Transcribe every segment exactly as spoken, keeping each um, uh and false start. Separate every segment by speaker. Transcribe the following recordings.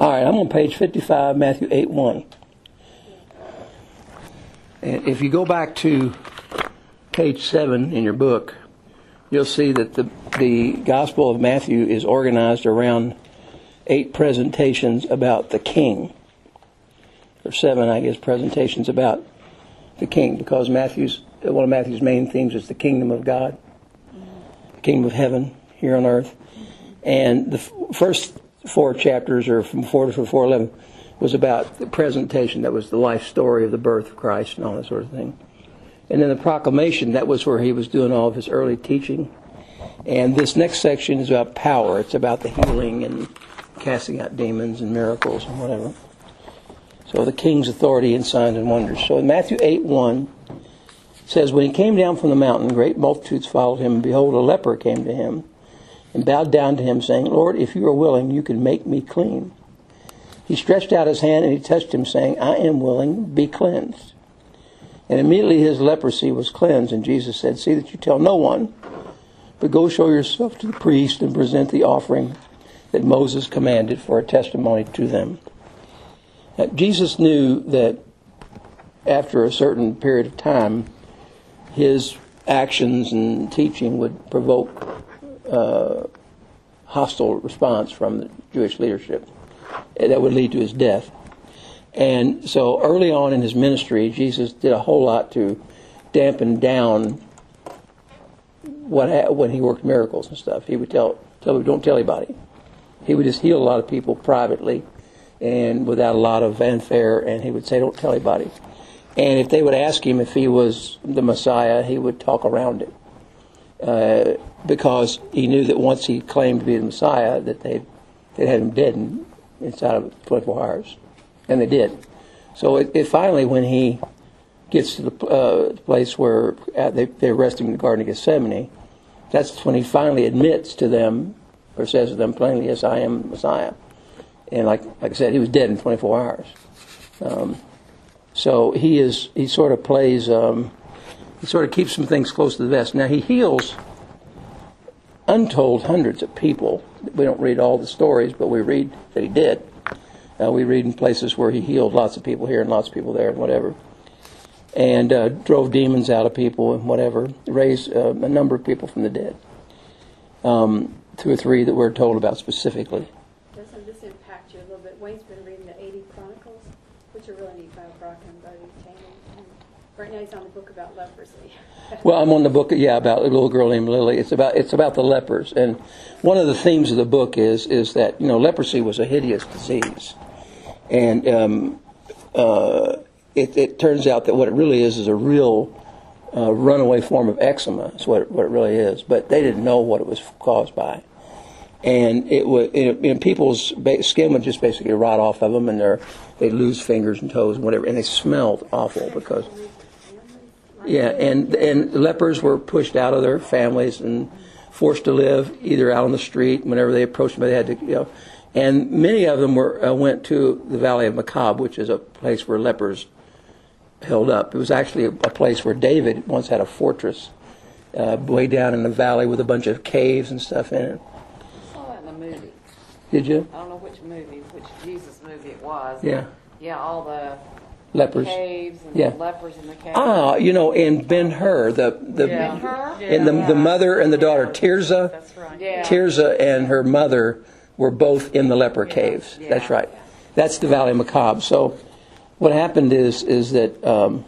Speaker 1: All right, I'm on page fifty-five, Matthew eight one. And if you go back to page seven in your book, you'll see that the, the Gospel of Matthew is organized around eight presentations about the King. Or seven, I guess, presentations about the King, because Matthew's one of Matthew's main themes is the kingdom of God, the kingdom of heaven here on earth. And the f- first four chapters, or from four to four eleven, was about the presentation. That was the life story of the birth of Christ and all that sort of thing. And then the proclamation, that was where he was doing all of his early teaching. And this next section is about power. It's about the healing and casting out demons and miracles and whatever. So the king's authority and signs and wonders. So in Matthew eight one, it says, when he came down from the mountain, great multitudes followed him, and behold, a leper came to him, and bowed down to him, saying, Lord, if you are willing, you can make me clean. He stretched out his hand, and he touched him, saying, I am willing, be cleansed. And immediately his leprosy was cleansed, and Jesus said, see that you tell no one, but go show yourself to the priest and present the offering that Moses commanded for a testimony to them. Now, Jesus knew that after a certain period of time, his actions and teaching would provoke uh, hostile response from the Jewish leadership that would lead to his death. And so early on in his ministry, Jesus did a whole lot to dampen down what ha- when he worked miracles and stuff. He would tell, tell people, don't tell anybody. He would just heal a lot of people privately and without a lot of fanfare, and he would say, don't tell anybody. And if they would ask him if he was the Messiah, he would talk around it. Uh, because he knew that once he claimed to be the Messiah, that they'd, they'd have him dead in, inside of twenty-four hours. And they did. So it, it finally, when he gets to the uh, place where uh, they, they arrest him in the Garden of Gethsemane, that's when he finally admits to them, or says to them plainly, yes, I am the Messiah. And like like I said, he was dead in twenty-four hours. Um, so he is he sort of plays, um, he sort of keeps some things close to the vest. Now he heals untold hundreds of people. We don't read all the stories, but we read that he did. Uh, we read in places where he healed lots of people here and lots of people there and whatever. And uh, drove demons out of people and whatever. Raised uh, a number of people from the dead. Um, two or three that we're told about specifically.
Speaker 2: Doesn't this impact you a little bit? Wayne's been reading the eighty Chronicles, which are really neat by Brock and Buddy Taney. Right now he's on the book about leprosy.
Speaker 1: Well, I'm on the book, yeah, about a little girl named Lily. It's about it's about the lepers, and one of the themes of the book is is that you know leprosy was a hideous disease, and um, uh, it, it turns out that what it really is is a real uh, runaway form of eczema. Is what it, what it really is. But they didn't know what it was caused by, and it would you know, people's skin would just basically rot off of them, and they they lose fingers and toes and whatever, and they smelled awful because. Yeah, and and lepers were pushed out of their families and forced to live either out on the street. Whenever they approached them, they had to, you know. And many of them were uh, went to the Valley of Macab, which is a place where lepers held up. It was actually a, a place where David once had a fortress uh, way down in the valley with a bunch of caves and stuff in it.
Speaker 3: I saw that in a movie.
Speaker 1: Did you?
Speaker 3: I don't know which movie, which Jesus movie it was.
Speaker 1: Yeah.
Speaker 3: Yeah, all the
Speaker 1: lepers.
Speaker 3: Caves and
Speaker 1: yeah.
Speaker 3: the lepers in the caves.
Speaker 1: Ah, you know, in Ben-Hur, the the
Speaker 3: yeah. Ben-Hur?
Speaker 1: and the the mother and the daughter Tirzah.
Speaker 3: That's right. Yeah.
Speaker 1: Tirzah and her mother were both in the leper caves.
Speaker 3: Yeah.
Speaker 1: That's right. That's the Valley of Macab. So what happened is is that um,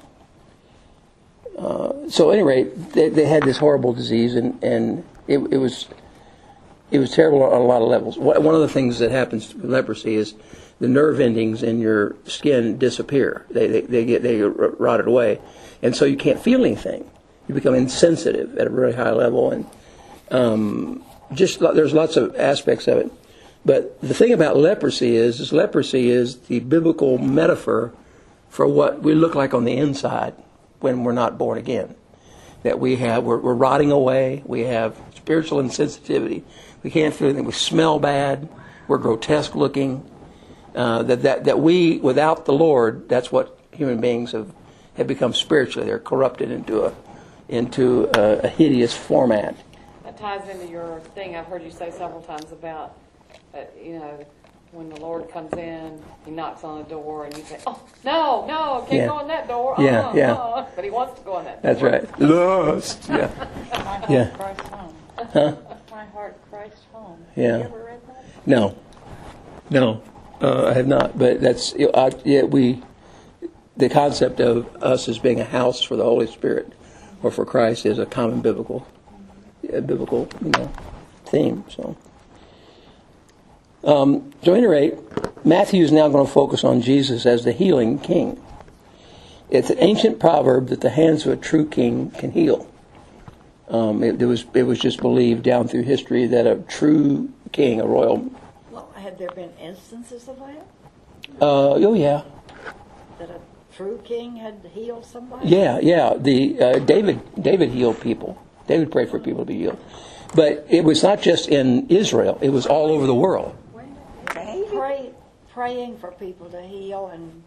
Speaker 1: uh, so at any rate they, they had this horrible disease and and it, it was it was terrible on a lot of levels. One of the things that happens with leprosy is the nerve endings in your skin disappear. They, they they get they get rotted away, and so you can't feel anything. You become insensitive at a really high level, and um, just there's lots of aspects of it. But the thing about leprosy is, is leprosy is the biblical metaphor for what we look like on the inside when we're not born again. That we have we're, we're rotting away. We have spiritual insensitivity. We can't feel anything. We smell bad. We're grotesque looking. Uh, that, that that we, without the Lord, that's what human beings have, have become spiritually. They're corrupted into a into a, a hideous format.
Speaker 3: That ties into your thing I've heard you say several times about, uh, you know, when the Lord comes in, he knocks on the door, and you say, "Oh, no, no, I can't
Speaker 1: Yeah.
Speaker 3: go in that door."
Speaker 1: Yeah,
Speaker 3: uh-uh,
Speaker 1: yeah.
Speaker 3: uh-uh. But he wants to go in that door.
Speaker 1: That's right. Lust. Yeah.
Speaker 4: My heart
Speaker 1: Yeah.
Speaker 4: Christ home.
Speaker 1: Huh?
Speaker 4: My heart Christ home.
Speaker 1: Yeah.
Speaker 4: Have you ever read that?
Speaker 1: No. No. Uh, I have not. But that's I, yeah. We the concept of us as being a house for the Holy Spirit or for Christ is a common biblical, yeah, biblical, you know, theme. So. Um, so, at any rate, Matthew is now going to focus on Jesus as the healing king. It's an ancient proverb that the hands of a true king can heal. Um, it, it was it was just believed down through history that a true king, a royal.
Speaker 5: Well, had there been instances of that?
Speaker 1: Uh, oh yeah,
Speaker 5: That a true king had healed somebody?
Speaker 1: yeah, yeah. The uh, David David healed people. David prayed for people to be healed, but it was not just in Israel. It was all over the world.
Speaker 5: Pray, praying for people to heal and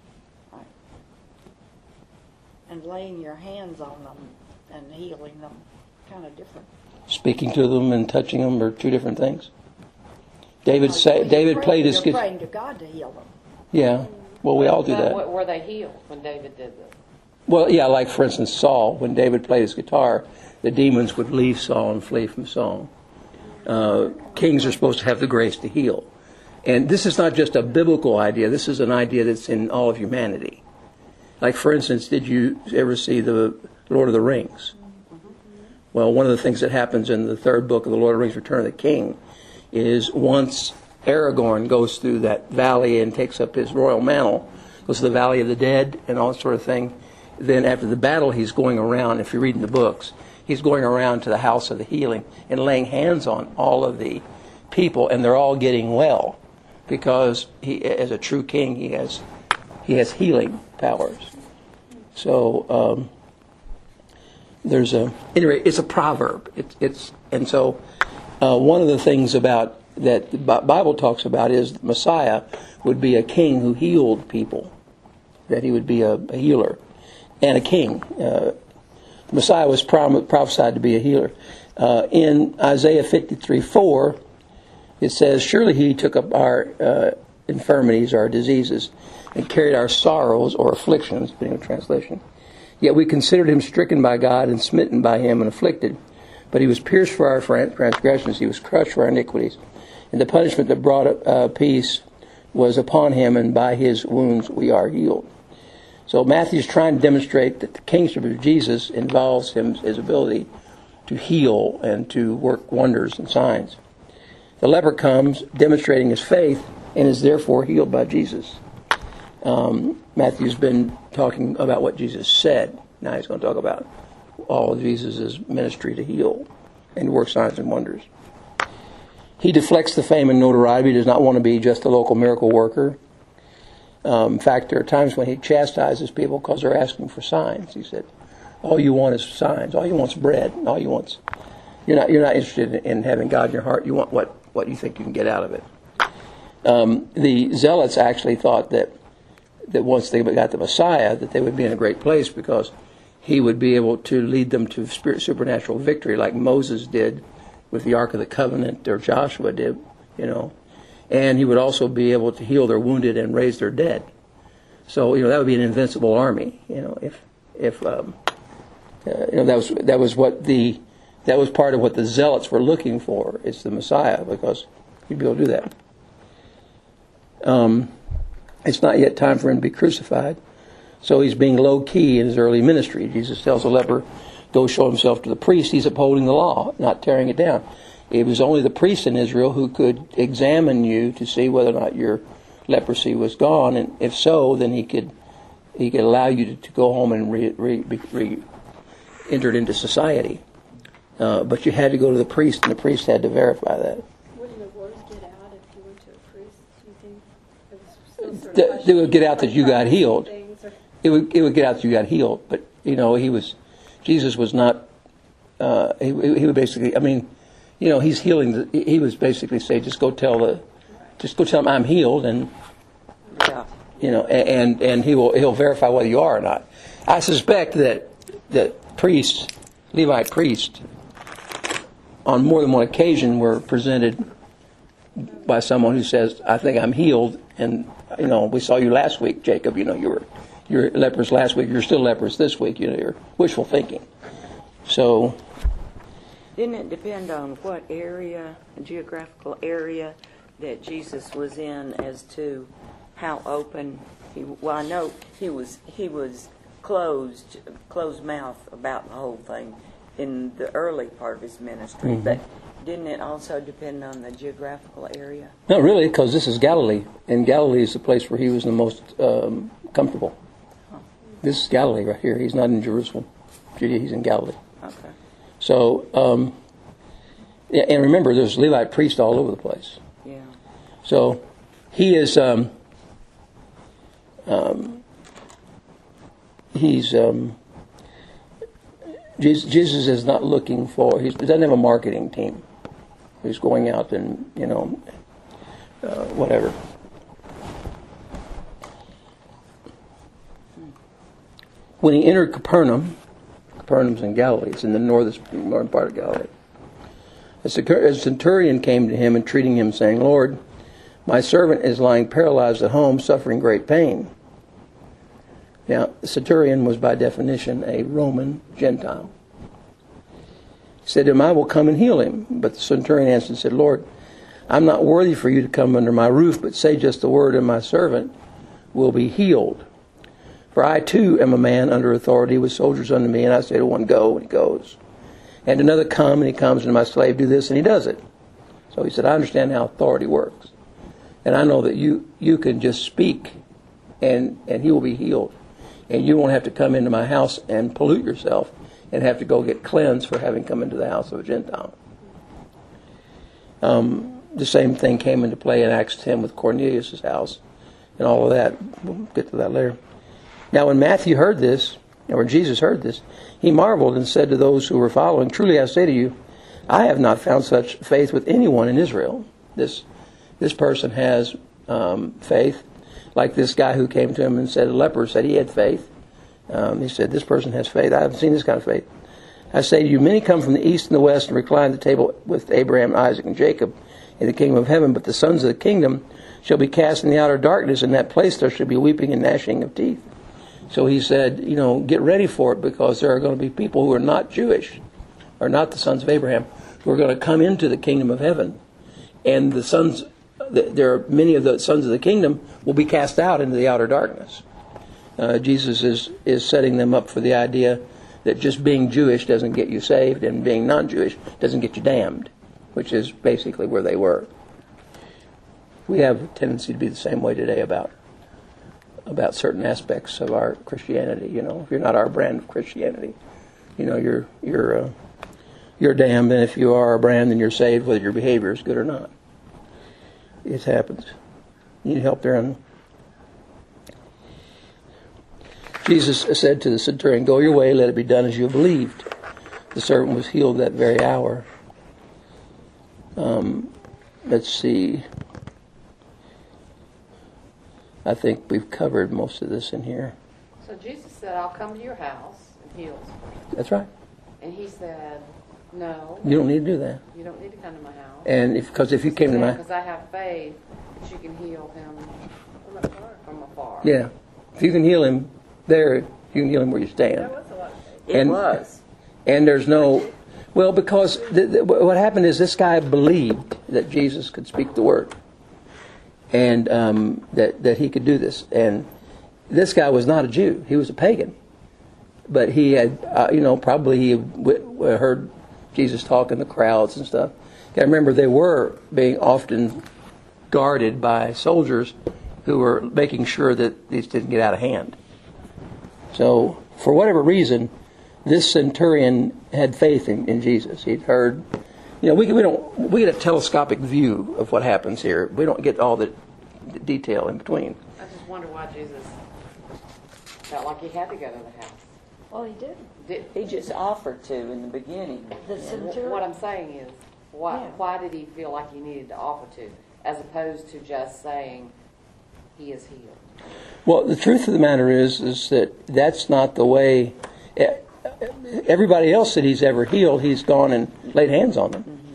Speaker 5: and laying your hands on them and healing them, kind of different.
Speaker 1: Speaking to them and touching them are two different things. David
Speaker 5: Like,
Speaker 1: say,
Speaker 5: when you
Speaker 1: David
Speaker 5: pray,
Speaker 1: played his
Speaker 5: You're
Speaker 1: guitar.
Speaker 5: praying to God to heal them.
Speaker 1: Yeah, well, we all do
Speaker 3: Now,
Speaker 1: that.
Speaker 3: w- Were they healed when David did this?
Speaker 1: Well, yeah, like for instance, Saul. When David played his guitar, the demons would leave Saul and flee from Saul. Uh, kings are supposed to have the grace to heal. And this is not just a biblical idea. This is an idea that's in all of humanity. Like, for instance, did you ever see the Lord of the Rings? Well, one of the things that happens in the third book of the Lord of the Rings, Return of the King, is once Aragorn goes through that valley and takes up his royal mantle, goes to the Valley of the Dead and all that sort of thing, then after the battle he's going around, if you're reading the books, he's going around to the house of the healing and laying hands on all of the people, and they're all getting well. Because he, as a true king, he has he has healing powers. So um, there's a anyway. It's a proverb. It's it's and so uh, one of the things about that the Bible talks about is the Messiah would be a king who healed people. That he would be a, a healer and a king. Uh, the Messiah was prom- prophesied to be a healer. Uh, in Isaiah fifty-three four. It says, "Surely he took up our uh, infirmities, our diseases, and carried our sorrows or afflictions," depending on translation. "Yet we considered him stricken by God and smitten by him and afflicted. But he was pierced for our transgressions, he was crushed for our iniquities. And the punishment that brought uh, peace was upon him, and by his wounds we are healed." So Matthew's trying to demonstrate that the kingship of Jesus involves him, his ability to heal and to work wonders and signs. The leper comes, demonstrating his faith, and is therefore healed by Jesus. Um, Matthew's been talking about what Jesus said. Now he's going to talk about all of Jesus' ministry to heal and work signs and wonders. He deflects the fame and notoriety. He does not want to be just a local miracle worker. Um, in fact, there are times when he chastises people because they're asking for signs. He said, "All you want is signs. All you want is bread. All you want is..." You're not, you're not interested in having God in your heart. You want what, what you think you can get out of it. Um, the Zealots actually thought that that once they got the Messiah, that they would be in a great place because he would be able to lead them to spirit, supernatural victory like Moses did with the Ark of the Covenant, or Joshua did, you know. And he would also be able to heal their wounded and raise their dead. So, you know, that would be an invincible army, you know, if if um, uh, you know that was that was what the That was part of what the Zealots were looking for. It's the Messiah, because he'd be able to do that. Um, it's not yet time for him to be crucified. So he's being low-key in his early ministry. Jesus tells the leper, "Go show himself to the priest." He's upholding the law, not tearing it down. It was only the priest in Israel who could examine you to see whether or not your leprosy was gone. And if so, then he could he could allow you to, to go home and re, re, be re, entered into society. Uh, but you had to go to the priest, and the priest had to verify that.
Speaker 2: Wouldn't the word get out if you went to a priest, do you think? It was still sort of
Speaker 1: Th- They would get out that
Speaker 2: like
Speaker 1: you got healed.
Speaker 2: things, or-
Speaker 1: It would it would get out that you got healed. But, you know, he was, Jesus was not, uh, he, he would basically, I mean, you know, he's healing, the, he was basically say, just go tell the, just go tell him I'm healed, and,
Speaker 3: Yeah.
Speaker 1: you know, and, and he will, he'll verify whether you are or not. I suspect that, that priests, Levite priests, on more than one occasion were presented by someone who says, I think I'm healed, and, you know, we saw you last week, Jacob, you know, you were, you were leprous last week, you're still leprous this week, you know, you're wishful thinking. So...
Speaker 6: Didn't it depend on what area, geographical area that Jesus was in as to how open he? Well, I know he was he was closed, closed mouth about the whole thing in the early part of his ministry,
Speaker 1: Mm-hmm.
Speaker 6: but didn't it also depend on the geographical area?
Speaker 1: No, really, because this is Galilee, and Galilee is the place where he was the most um, comfortable. This is Galilee right here. He's not in Jerusalem, Judea. He's in Galilee.
Speaker 6: Okay.
Speaker 1: So, um, yeah, and remember, there's Levite priests all over the place.
Speaker 6: Yeah.
Speaker 1: So, he is, um, um, he's, um, Jesus, Jesus is not looking for, he doesn't have a marketing team. He's going out and, you know, uh, whatever. When he entered Capernaum, Capernaum's in Galilee. It's in the northern, northern part of Galilee. A centurion came to him, entreating him, saying, Lord, my servant is lying paralyzed at home, suffering great pain. Now, the centurion was by definition a Roman Gentile. He said to him, I will come and heal him. But the centurion answered and said, Lord, I'm not worthy for you to come under my roof, but say just the word, and my servant will be healed. For I too am a man under authority with soldiers under me, and I say to one, go, and he goes. And another, come, and he comes, and my slave, do this, and he does it. So he said, I understand how authority works. And I know that you, you can just speak, and, and he will be healed. And you won't have to come into my house and pollute yourself and have to go get cleansed for having come into the house of a Gentile. Um, the same thing came into play in Acts ten with Cornelius' house and all of that. We'll get to that later. Now, when Matthew heard this, or Jesus heard this, he marveled and said to those who were following, truly I say to you, I have not found such faith with anyone in Israel. This this person has um, faith, like this guy who came to him and said, a leper said he had faith. Um, he said, this person has faith. I haven't seen this kind of faith. I say to you, many come from the east and the west and recline at the table with Abraham, Isaac, and Jacob in the kingdom of heaven, but the sons of the kingdom shall be cast in the outer darkness. In that place there shall be weeping and gnashing of teeth. So he said, you know, get ready for it, because there are going to be people who are not Jewish, or not the sons of Abraham, who are going to come into the kingdom of heaven. And the sons, there are many of the sons of the kingdom will be cast out into the outer darkness. Uh, Jesus is, is setting them up for the idea that just being Jewish doesn't get you saved, and being non-Jewish doesn't get you damned, which is basically where they were. We have a tendency to be the same way today about about certain aspects of our Christianity. You know, if you're not our brand of Christianity, you know, you're you're uh, you're damned, and if you are our brand, then you're saved, whether your behavior is good or not. It happens. You need help there. On Jesus said to the centurion, "Go your way, let it be done as you have believed." The servant was healed that very hour. Um, let's see. I think we've covered most of this in here.
Speaker 3: So Jesus said, I'll come to your house and heal.
Speaker 1: That's right.
Speaker 3: And he said, no,
Speaker 1: You don't need to do that.
Speaker 3: you don't need to come to my house.
Speaker 1: And if because if you came to my
Speaker 3: Because I have faith that you can heal him
Speaker 2: From afar.
Speaker 3: from afar.
Speaker 1: yeah, if you can heal him there, you can heal him where you stand.
Speaker 2: That was a lot of faith.
Speaker 6: It
Speaker 1: And-
Speaker 6: was.
Speaker 1: And there's no, well, because the, the, what happened is this guy believed that Jesus could speak the word, and um, that that he could do this. And this guy was not a Jew; he was a pagan. But he had, uh, you know, probably he had w- w- heard Jesus talk in the crowds and stuff. I remember they were being often guarded by soldiers who were making sure that these didn't get out of hand. So, for whatever reason, this centurion had faith in, in Jesus. He'd heard, you know, we we don't we get a telescopic view of what happens here. We don't get all the, the detail in between.
Speaker 3: I just wonder why Jesus felt like he had to go to the house.
Speaker 5: Well, he did.
Speaker 3: Did,
Speaker 6: He just offered to in the beginning.
Speaker 5: The
Speaker 3: wh-
Speaker 5: centurion.
Speaker 3: what I'm saying is, why
Speaker 5: Yeah.
Speaker 3: why did he feel like he needed to offer to, as opposed to just saying he is healed?
Speaker 1: Well, the truth of the matter is, is that that's not the way. Everybody else that he's ever healed, he's gone and laid hands on them.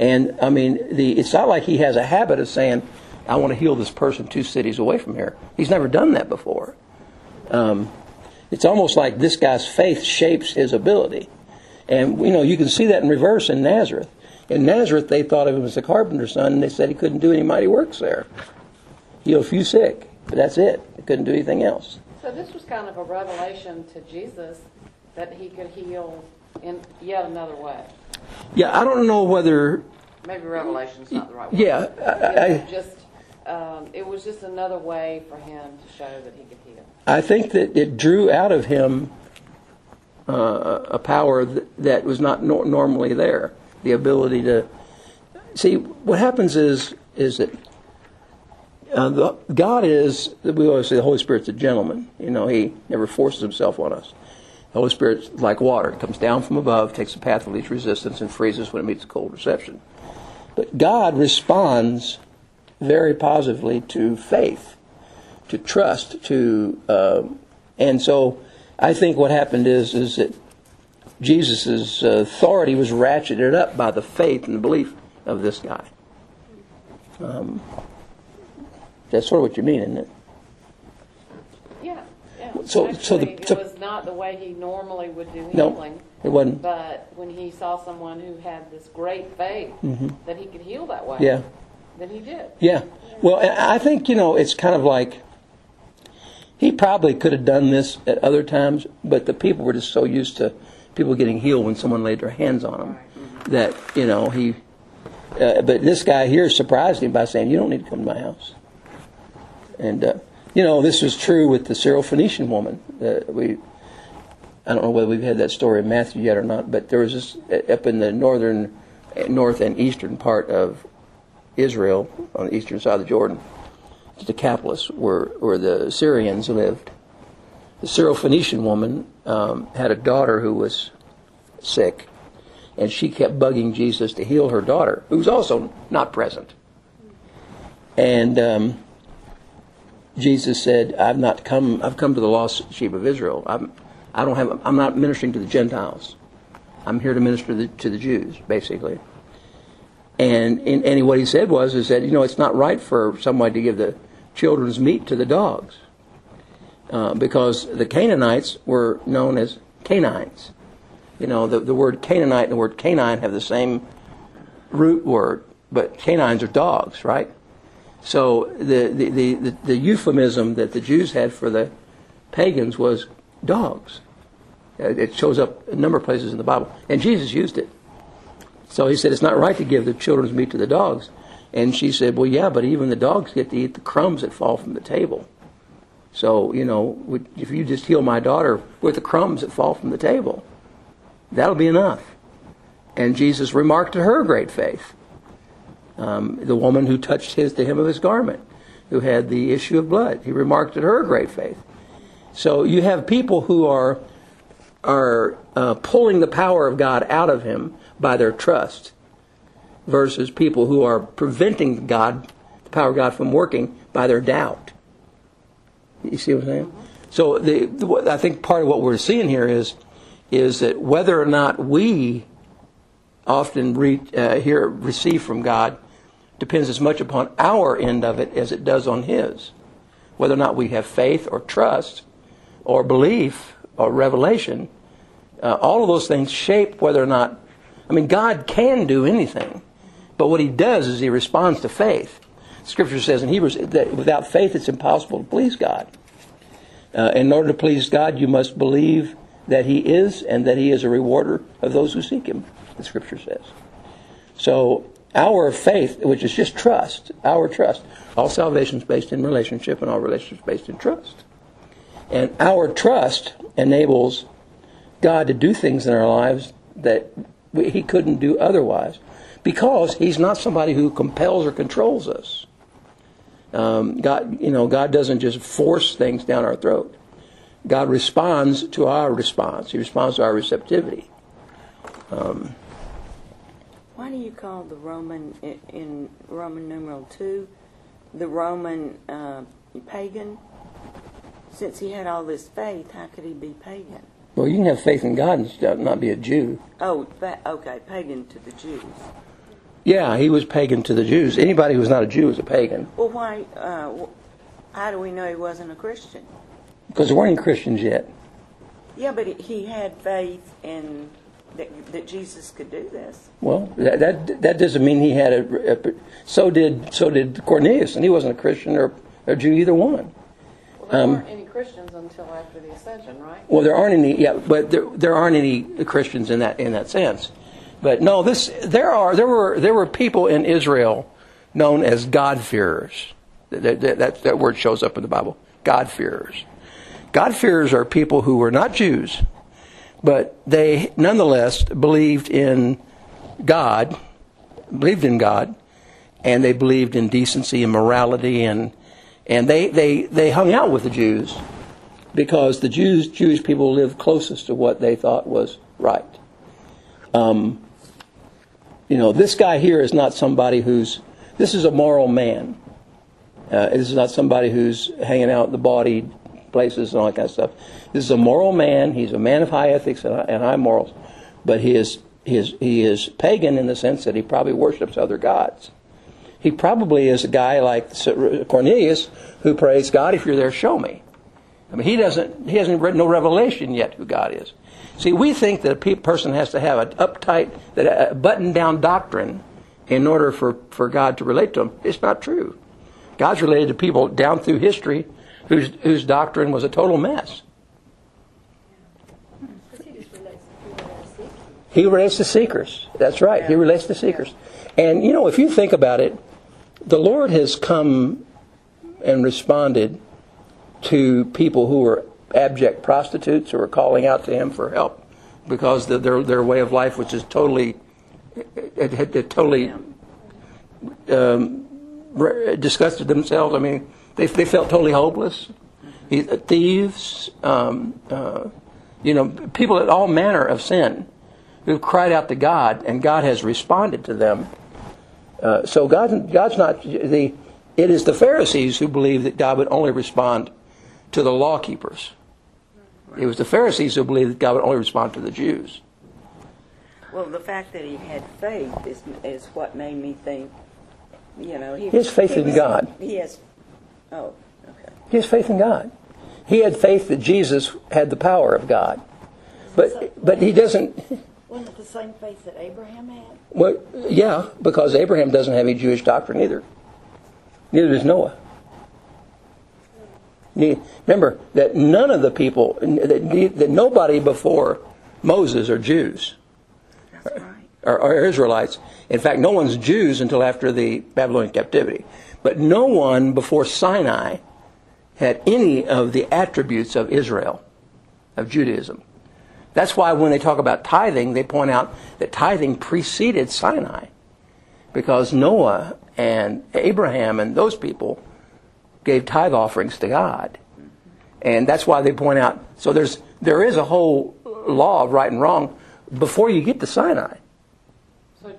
Speaker 1: And, I mean, the it's not like he has a habit of saying, I want to heal this person two cities away from here. He's never done that before. Um, it's almost like this guy's faith shapes his ability. And, you know, you can see that in reverse in Nazareth. In Nazareth, they thought of him as the carpenter's son, and they said he couldn't do any mighty works there. Healed a few sick, but that's it. He couldn't do anything else.
Speaker 3: So this was kind of a revelation to Jesus that he could heal in yet another way.
Speaker 1: Yeah, I don't know whether...
Speaker 3: Maybe revelation's not the right word.
Speaker 1: Yeah, I, I,
Speaker 3: It was just, um, it was just another way for him to show that he could heal.
Speaker 1: I think that it drew out of him uh, a power that, that was not nor- normally there. The ability to... See, what happens is is that uh, the, God is, we always say the Holy Spirit's a gentleman. You know, he never forces himself on us. The Holy Spirit's like water. It comes down from above, takes the path of least resistance, and freezes when it meets the cold reception. But God responds very positively to faith, to trust, to... Uh, and so I think what happened is is that Jesus' authority was ratcheted up by the faith and the belief of this guy. Um, that's sort of what you mean, isn't it?
Speaker 3: Yeah, yeah.
Speaker 1: So-
Speaker 3: Actually,
Speaker 1: so the- so-
Speaker 3: it was not the way he normally would do
Speaker 1: No,
Speaker 3: healing.
Speaker 1: it wasn't.
Speaker 3: But when he saw someone who had this great faith that he could heal that way,
Speaker 1: Yeah.
Speaker 3: then he did.
Speaker 1: Yeah. Well, and I think, you know, it's kind of like he probably could have done this at other times, but the people were just so used to people getting healed when someone laid their hands on them that, you know, he... Uh, but this guy here surprised him by saying, you don't need to come to my house. And, uh, you know, this was true with the Syrophoenician woman. Uh, we, I don't know whether we've had that story in Matthew yet or not, but there was this uh, up in the northern, north and eastern part of Israel, on the eastern side of the Jordan, Decapolis, where, where the Syrians lived. The Syrophoenician woman um, had a daughter who was sick, and she kept bugging Jesus to heal her daughter, who was also not present. And um, Jesus said, "I've not come. I've come to the lost sheep of Israel. I'm, I don't have. I'm not ministering to the Gentiles. I'm here to minister to the, to the Jews, basically." And, and and what he said was, is that, you know, it's not right for somebody to give the children's meat to the dogs, uh, because the Canaanites were known as canines. You know, the, the word Canaanite and the word canine have the same root word, but canines are dogs, right? So the the, the, the, the euphemism that the Jews had for the pagans was dogs. It shows up a number of places in the Bible, and Jesus used it. So he said, it's not right to give the children's meat to the dogs. And she said, well, yeah, but even the dogs get to eat the crumbs that fall from the table. So, you know, if you just heal my daughter with the crumbs that fall from the table, that'll be enough. And Jesus remarked to her great faith. Um, the woman who touched his the hem of his garment, who had the issue of blood, he remarked at her great faith. So you have people who are are uh, pulling the power of God out of him by their trust, versus people who are preventing God, the power of God, from working by their doubt. You see what I'm saying? So the, the, I think part of what we're seeing here is is that whether or not we often re, uh, hear receive from God depends as much upon our end of it as it does on His. Whether or not we have faith or trust or belief or revelation, uh, all of those things shape whether or not. I mean, God can do anything, but what He does is He responds to faith. Scripture says in Hebrews that without faith it's impossible to please God. Uh, in order to please God, you must believe that He is, and that He is a rewarder of those who seek Him, the Scripture says. So our faith, which is just trust, our trust, all salvation is based in relationship, and all relationships based in trust. And our trust enables God to do things in our lives that He couldn't do otherwise, because He's not somebody who compels or controls us. Um, God, you know, God doesn't just force things down our throat. God responds to our response. He responds to our receptivity. Um,
Speaker 6: Why do you call the Roman, in, in Roman numeral two, the Roman uh, pagan? Since he had all this faith, how could he be pagan?
Speaker 1: well, you can have faith in God and not be a Jew.
Speaker 6: Oh, fa- okay, pagan to the Jews.
Speaker 1: Yeah, he was pagan to the Jews. Anybody who's not a Jew is a pagan.
Speaker 6: Well, why? Uh, wh- how do we know he wasn't a Christian?
Speaker 1: Because there weren't any Christians yet.
Speaker 6: Yeah, but he had faith in that, that Jesus could do this.
Speaker 1: Well, that, that that doesn't mean he had a, a. So did so did Cornelius, and he wasn't a Christian or a Jew either one.
Speaker 3: Well, there
Speaker 1: Um,
Speaker 3: weren't any Christians until after the ascension, right?
Speaker 1: Well, there aren't any. Yeah, but there there aren't any Christians in that in that sense. But no, this there are there were there were people in Israel known as God-fearers. That, that, that, that word shows up in the Bible. God-fearers. God-fearers are people who were not Jews, but they nonetheless believed in God, believed in God, and they believed in decency and morality, and and they, they, they hung out with the Jews because the Jews Jewish people lived closest to what they thought was right. Um, you know, this guy here is not somebody who's. This is a moral man. Uh, this is not somebody who's hanging out in the bawdy places and all that kind of stuff. This is a moral man. He's a man of high ethics and, and high morals, but he is he is he is pagan in the sense that he probably worships other gods. He probably is a guy like Cornelius who prays, God, if you're there, show me. I mean, he doesn't he hasn't read no revelation yet who God is. See, we think that a pe- person has to have an uptight, that a buttoned-down doctrine in order for, for God to relate to them. It's not true. God's related to people down through history whose whose doctrine was a total mess.
Speaker 2: He just relates to people that are seeking.
Speaker 1: He relates to seekers. That's right. He relates to seekers. And, you know, if you think about it, the Lord has come and responded to people who were abject prostitutes who were calling out to Him for help because the, their their way of life was just totally, it had totally um, disgusted themselves. I mean, they they felt totally hopeless. He, thieves, um, uh, you know, people at all manner of sin who cried out to God, and God has responded to them. Uh, so God, God's not the. It is the Pharisees who believed that God would only respond to the law keepers. It was the Pharisees who believed that God would only respond to the Jews.
Speaker 6: Well, the fact that he had faith is is what made me think. You know, he,
Speaker 1: He has faith
Speaker 6: he
Speaker 1: in
Speaker 6: was-
Speaker 1: God.
Speaker 6: He has. Oh, okay.
Speaker 1: He has faith in God. He had faith that Jesus had the power of God, but but he doesn't.
Speaker 5: Wasn't it the same faith that Abraham had?
Speaker 1: Well, yeah, because Abraham doesn't have any Jewish doctrine either. Neither does Noah. Remember that none of the people, that, that nobody before Moses are Jews,
Speaker 6: That's right.
Speaker 1: are, are Israelites. In fact, no one's Jews until after the Babylonian captivity. But no one before Sinai had any of the attributes of Israel, of Judaism. That's why when they talk about tithing, they point out that tithing preceded Sinai, because Noah and Abraham and those people gave tithe offerings to God. And that's why they point out, so there's there is a whole law of right and wrong before you get to Sinai.
Speaker 3: So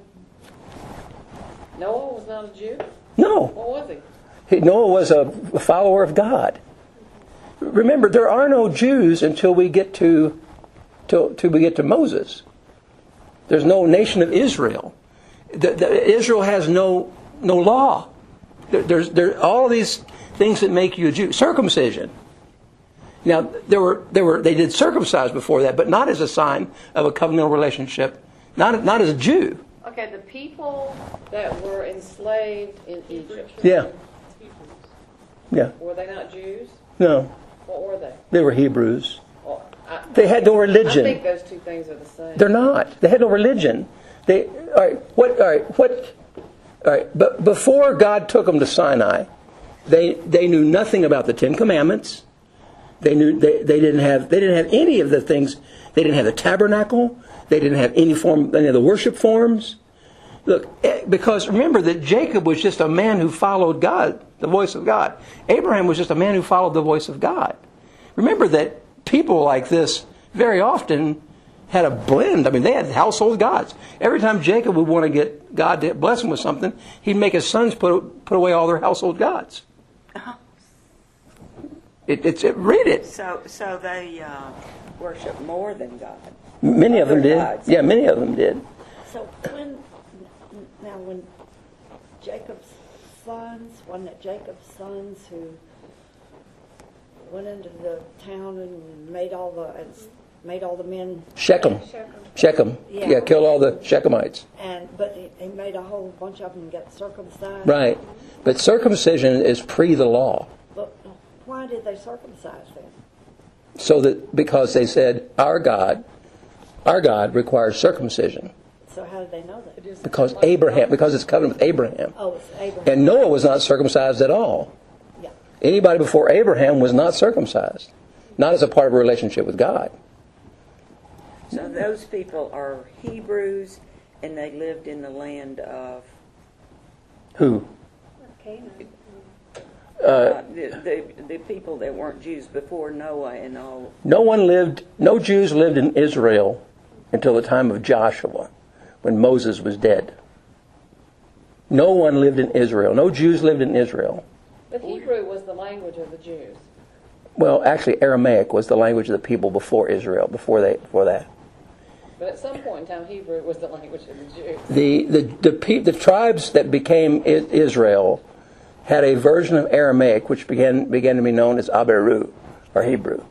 Speaker 3: Noah was not a Jew?
Speaker 1: No.
Speaker 3: What was he?
Speaker 1: He- Noah was a follower of God. Remember, there are no Jews until we get to till, till we get to Moses. There's no nation of Israel. The, the, Israel has no no law. There, there's there all of these things that make you a Jew. Circumcision. Now there were there were they did circumcise before that, but not as a sign of a covenantal relationship. Not not as a Jew.
Speaker 3: Okay, the people that were enslaved in Egypt,
Speaker 1: Yeah. Yeah.
Speaker 3: were they not Jews?
Speaker 1: No.
Speaker 3: What were they?
Speaker 1: They were Hebrews.
Speaker 3: Well, I,
Speaker 1: They had no religion.
Speaker 3: I think those two things are the same.
Speaker 1: They're not. They had no religion. They all right. What? All right. What? All right. But before God took them to Sinai, they they knew nothing about the Ten Commandments. They knew they, they didn't have they didn't have any of the things. They didn't have the tabernacle. They didn't have any form any of the worship forms. Look, because remember that Jacob was just a man who followed God, the voice of God. Abraham was just a man who followed the voice of God. Remember that people like this very often had a blend. I mean, they had household gods. Every time Jacob would want to get God to bless him with something, he'd make his sons put put away all their household gods.
Speaker 6: Uh-huh.
Speaker 1: It, it's it, read it.
Speaker 6: So, so they uh, worship more than God.
Speaker 1: Many of them
Speaker 6: Other
Speaker 1: did.
Speaker 6: gods.
Speaker 1: Yeah, many of them did.
Speaker 5: So when, now Now, when Jacob's sons, wasn't it Jacob's sons who went into the town and made all the and made all the men
Speaker 1: Shechem.
Speaker 2: Shechem.
Speaker 1: Shechem.
Speaker 5: Yeah.
Speaker 1: Yeah, killed all the Shechemites.
Speaker 5: and but he, he made a whole bunch of them get circumcised.
Speaker 1: Right. But circumcision is pre the law.
Speaker 5: But why did they circumcise them?
Speaker 1: So that because they said our God, our God requires circumcision.
Speaker 5: So how did they know that?
Speaker 1: Because Abraham, because it's covenant with Abraham.
Speaker 5: Oh, it's Abraham.
Speaker 1: And Noah was not circumcised at all.
Speaker 5: Yeah.
Speaker 1: Anybody before Abraham was not circumcised. Not as a part of a relationship with God.
Speaker 6: So those people are Hebrews, and they lived in the land of
Speaker 1: Who?
Speaker 2: Canaan.
Speaker 6: uh, the, the the people that weren't Jews before Noah and all.
Speaker 1: No one lived, no Jews lived in Israel until the time of Joshua, when Moses was dead. No one lived in Israel. No Jews lived in Israel.
Speaker 3: But Hebrew was the language of the Jews.
Speaker 1: Well, actually, Aramaic was the language of the people before Israel, before they, before that.
Speaker 3: But at some point in time, Hebrew was the language of the Jews.
Speaker 1: The the the, pe- the tribes that became I- Israel had a version of Aramaic, which began began to be known as Aberu, or Hebrew.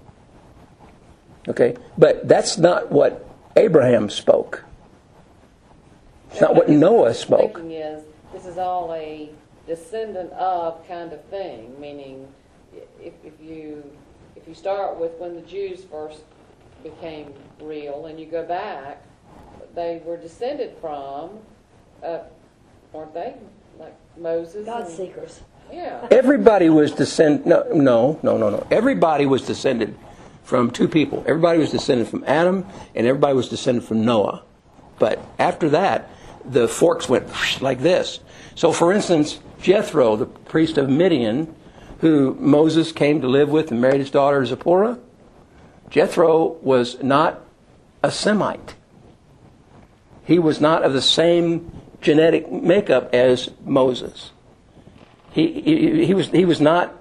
Speaker 1: Okay, but that's not what Abraham spoke. It's not what Noah spoke.
Speaker 3: Thinking is this is all a descendant of kind of thing, meaning if, if you if you start with when the Jews first became real and you go back, they were descended from, uh, weren't they? Like Moses.
Speaker 5: God
Speaker 3: and-
Speaker 5: seekers.
Speaker 3: Yeah.
Speaker 1: Everybody was descend. No, no, no, no, no. Everybody was descended from two people. Everybody was descended from Adam, and everybody was descended from Noah. But after that, the forks went like this. So, for instance, Jethro, the priest of Midian, who Moses came to live with and married his daughter Zipporah, Jethro was not a Semite. He was not of the same genetic makeup as Moses. He, he he was he was not.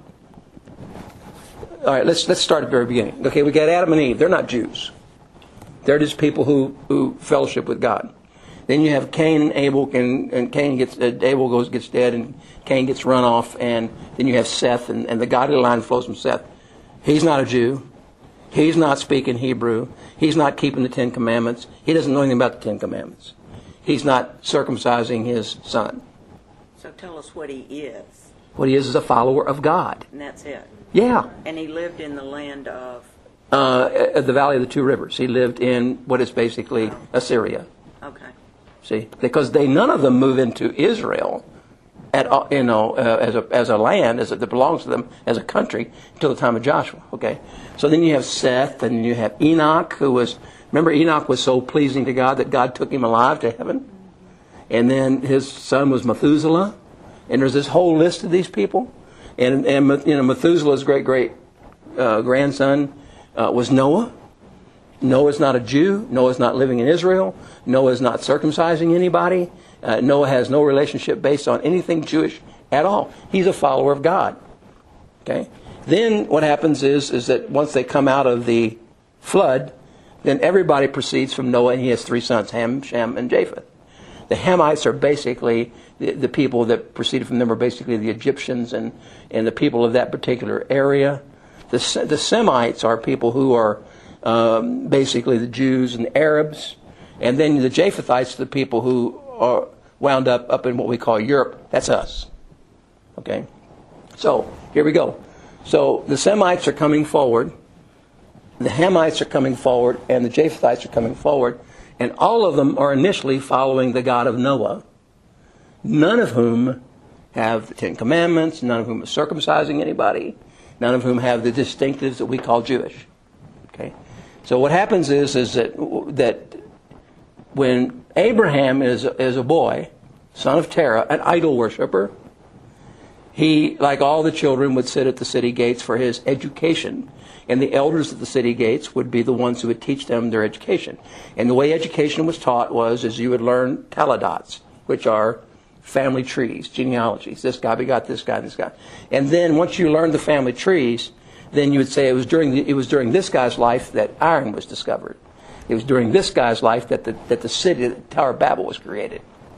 Speaker 1: All right, let's let's start at the very beginning. Okay, we got Adam and Eve. They're not Jews. They're just people who, who fellowship with God. Then you have Cain and Abel, and, and Cain gets uh, Abel goes gets dead, and Cain gets run off, and then you have Seth, and, and the godly line flows from Seth. He's not a Jew. He's not speaking Hebrew. He's not keeping the Ten Commandments. He doesn't know anything about the Ten Commandments. He's not circumcising his son.
Speaker 6: So tell us what he is,
Speaker 1: What he is is a follower of God.
Speaker 6: and that's it.
Speaker 1: Yeah.
Speaker 6: And he lived in the land of.
Speaker 1: Uh, at the Valley of the Two Rivers. He lived in what is basically Assyria.
Speaker 6: Okay.
Speaker 1: See, because they none of them move into Israel, at all, you know, uh, as a as a land as it that belongs to them as a country until the time of Joshua. Okay, so then you have Seth, and you have Enoch, who was remember Enoch was so pleasing to God that God took him alive to heaven, and then his son was Methuselah, and there's this whole list of these people, and and you know Methuselah's great great uh, grandson uh, was Noah. Noah's not a Jew. Noah's not living in Israel. Noah's not circumcising anybody. Uh, Noah has no relationship based on anything Jewish at all. He's a follower of God. Okay. Then what happens is is that once they come out of the flood, then everybody proceeds from Noah, and he has three sons, Ham, Shem, and Japheth. The Hamites are basically the, the people that proceeded from them are basically the Egyptians and, and the people of that particular area. The the Semites are people who are Um, basically the Jews and the Arabs, and then the Japhethites, the people who are wound up up in what we call Europe. That's us. Okay, so here we go. So the Semites are coming forward, the Hamites are coming forward, and the Japhethites are coming forward, and all of them are initially following the God of Noah, none of whom have the Ten Commandments, none of whom are circumcising anybody, none of whom have the distinctives that we call Jewish. Okay. So what happens is is that that when Abraham is is a boy, son of Terah, an idol worshiper, he, like all the children, would sit at the city gates for his education, and the elders at the city gates would be the ones who would teach them their education. And the way education was taught was is you would learn taladots, which are family trees, genealogies. This guy begot this guy, this guy, and then once you learned the family trees, then you would say it was during the, it was during this guy's life that iron was discovered. It was during this guy's life that the that the city, the Tower of Babel, was created.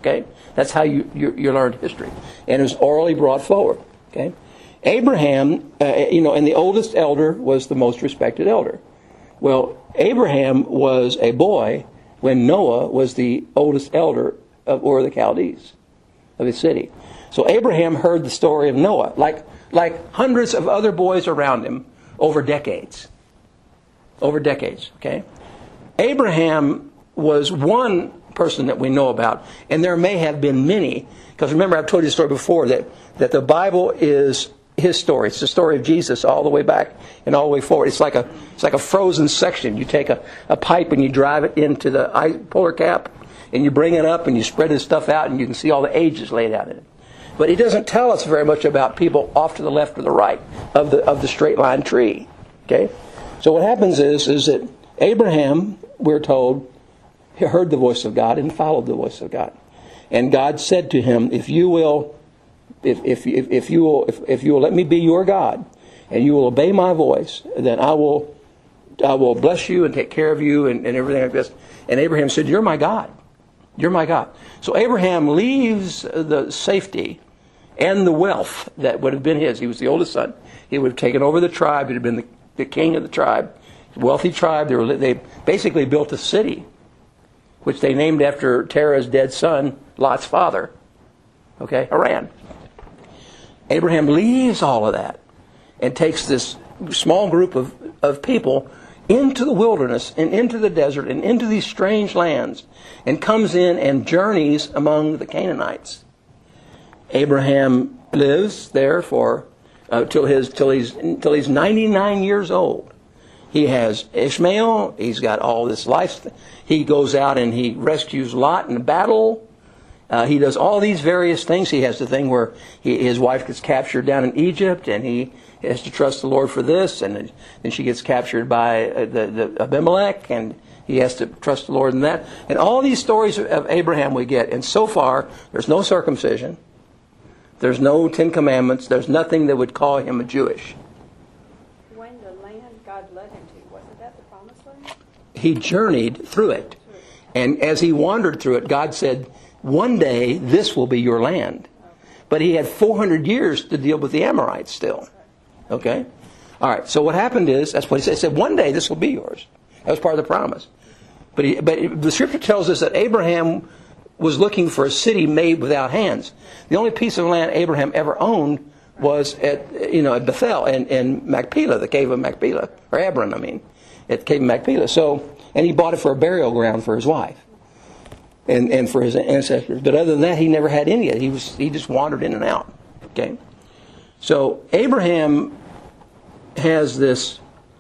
Speaker 1: Okay, that's how you you, you learned history, and it was orally brought forward. Okay, Abraham, uh, you know, and the oldest elder was the most respected elder. Well, Abraham was a boy when Noah was the oldest elder of Ur of the Chaldees, of his city. So Abraham heard the story of Noah, like like hundreds of other boys around him, over decades. Over decades, okay? Abraham was one person that we know about, and there may have been many, because remember I've told you the story before, that, that the Bible is his story. It's the story of Jesus all the way back and all the way forward. It's like a it's like a frozen section. You take a, a pipe and you drive it into the ice polar cap, and you bring it up and you spread this stuff out, and you can see all the ages laid out in it. But he doesn't tell us very much about people off to the left or the right of the of the straight line tree. Okay? So what happens is is that Abraham, we're told, he heard the voice of God and followed the voice of God. And God said to him, if you will if if if, if you will if, if you will let me be your God and you will obey my voice, then I will I will bless you and take care of you and, and everything like this. And Abraham said, you're my God. You're my God. So Abraham leaves the safety and the wealth that would have been his. He was the oldest son. He would have taken over the tribe. He would have been the, the king of the tribe. Wealthy tribe. They, were, they basically built a city, which they named after Terah's dead son, Lot's father. Okay, Haran. Abraham leaves all of that and takes this small group of, of people into the wilderness and into the desert and into these strange lands, and comes in and journeys among the Canaanites. Abraham lives there for uh, till his till he's till he's ninety-nine years old. He has Ishmael. He's got all this life. He goes out and he rescues Lot in battle. Uh, he does all these various things. He has the thing where he, his wife gets captured down in Egypt, and he has to trust the Lord for this, and then she gets captured by uh, the, the Abimelech, and he has to trust the Lord in that. And all these stories of, of Abraham we get, and so far, there's no circumcision, there's no Ten Commandments, there's nothing that would call him a Jewish.
Speaker 2: When the land God led him to, wasn't that the promised land?
Speaker 1: He journeyed through it, and as he wandered through it, God said, one day this will be your land. But he had four hundred years to deal with the Amorites still. Okay? All right, so what happened is, that's what he said. He said, one day this will be yours. That was part of the promise. But, he, but the Scripture tells us that Abraham was looking for a city made without hands. The only piece of land Abraham ever owned was at, you know, at Bethel and, and Machpelah, the cave of Machpelah, or Hebron, I mean, at the cave of Machpelah. So, and he bought it for a burial ground for his wife and, and for his ancestors. But other than that, he never had any of it. He was he just wandered in and out. Okay? So Abraham has this,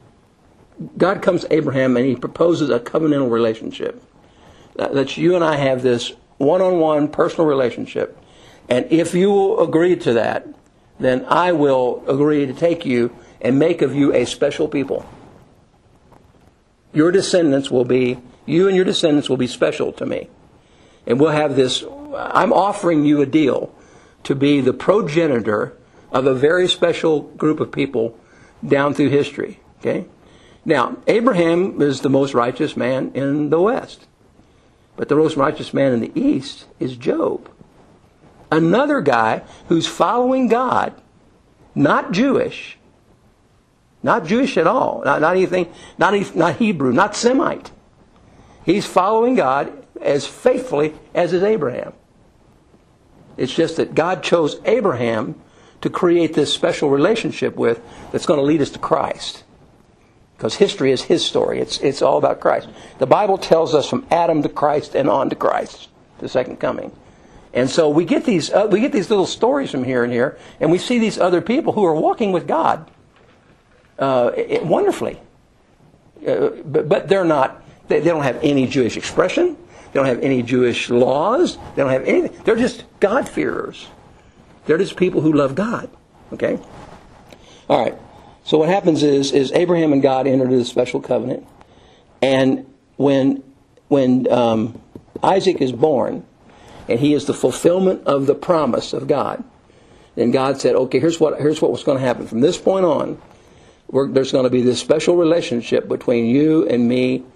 Speaker 1: God comes to Abraham and he proposes a covenantal relationship. That you and I have this one-on-one personal relationship. And if you will agree to that, then I will agree to take you and make of you a special people. Your descendants will be, you and your descendants will be special to me. And we'll have this, I'm offering you a deal to be the progenitor of a very special group of people down through history. Okay? Now, Abraham is the most righteous man in the West. But the most righteous man in the East is Job. Another guy who's following God, not Jewish, not Jewish at all, not, not anything, not, not Hebrew, not Semite. He's following God as faithfully as is Abraham. It's just that God chose Abraham to create this special relationship with that's going to lead us to Christ. Because history is his story. It's it's all about Christ. The Bible tells us from Adam to Christ and on to Christ, the second coming. And so we get these uh, we get these little stories from here and here, and we see these other people who are walking with God uh, it, wonderfully. Uh, but, but they're not. They, they don't have any Jewish expression. They don't have any Jewish laws. They don't have anything. They're just God-fearers. They're just people who love God. Okay? All right. So what happens is, is Abraham and God enter into this special covenant. And when when um, Isaac is born, and he is the fulfillment of the promise of God, then God said, okay, here's what here's what was going to happen. From this point on, we're, there's going to be this special relationship between you and me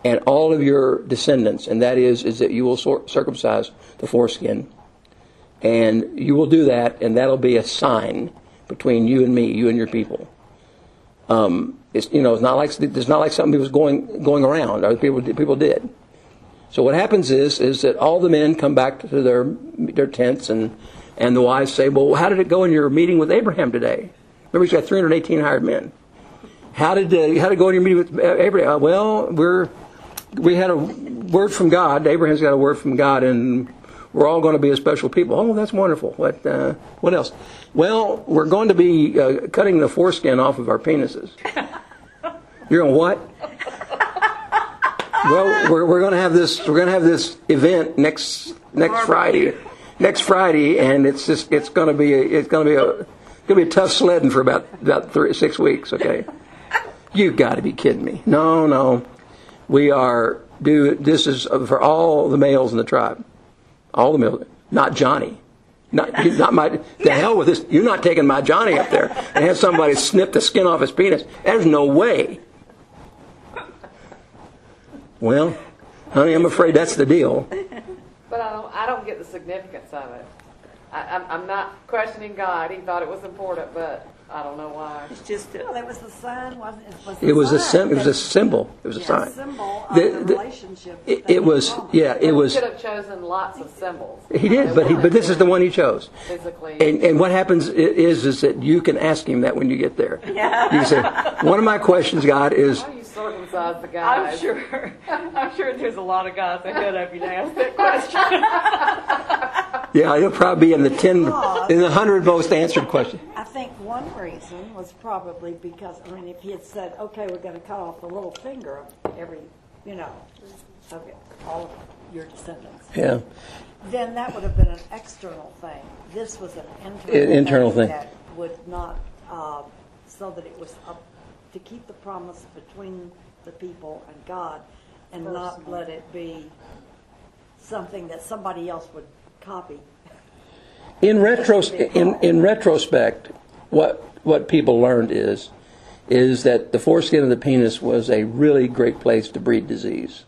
Speaker 1: and all of your descendants, and that is, is that you will circumcise the foreskin. And you will do that, and that'll be a sign between you and me, you and your people. Um, it's, you know, it's not like it's not like something was going going around. Other people people did. So what happens is is that all the men come back to their their tents, and and the wives say, "Well, how did it go in your meeting with Abraham today? Remember, he's got three hundred eighteen hired men. How did uh, how did it go in your meeting with Abraham? Uh, well, we're we had a word from God. Abraham's got a word from God, and we're all going to be a special people." Oh, that's wonderful. What uh, what else? Well, we're going to be uh, cutting the foreskin off of our penises. You're going, what? Well, we're we're going to have this we're going to have this event next next Friday, next Friday, and it's just it's going to be a, it's going to be a it's going to be a tough sledding for about about three, six weeks. Okay, you've got to be kidding me. No, no, we are do this is for all the males in the tribe. All the males, not Johnny, not not my. The hell with this! You're not taking my Johnny up there and have somebody snip the skin off his penis. There's no way. Well, honey, I'm afraid that's the deal.
Speaker 3: But I don't, I don't get the significance of it. I, I'm, I'm not questioning God. He thought it was important, but I don't know why.
Speaker 6: It's just
Speaker 5: Well,
Speaker 6: a,
Speaker 5: it was the sign, wasn't it? Was
Speaker 1: It was a
Speaker 5: sign
Speaker 1: sim, It was a
Speaker 5: that-
Speaker 1: symbol. It was a
Speaker 5: a
Speaker 1: sign.
Speaker 5: symbol of
Speaker 1: The-
Speaker 5: the,
Speaker 1: the-
Speaker 5: relationship.
Speaker 1: It,
Speaker 5: that
Speaker 1: it was
Speaker 5: promised.
Speaker 1: yeah. It
Speaker 3: He
Speaker 1: was.
Speaker 3: could have chosen lots of symbols.
Speaker 1: He did, but he, but this is the one he chose.
Speaker 3: Physically.
Speaker 1: And, and what happens i- is is that you can ask him that when you get there. You can say, one of my questions, God, is
Speaker 3: How do you circumcise the
Speaker 4: I'm
Speaker 3: guys?
Speaker 4: sure, I'm sure there's a lot of guys ahead of you to ask that question.
Speaker 1: yeah, he'll probably be in the ten in the hundred most answered questions.
Speaker 5: I think one reason was probably because, I mean, if he had said, okay, we're going to cut off the little finger of every, you know, of all of your descendants,
Speaker 1: Yeah,
Speaker 5: then that would have been an external thing. This was an internal,
Speaker 1: An internal thing.
Speaker 5: that would not, uh, so that it was up to keep the promise between the people and God, and not let it be something that somebody else would copy.
Speaker 1: in retros in in retrospect, what what people learned is is that the foreskin of the penis was a really great place to breed disease,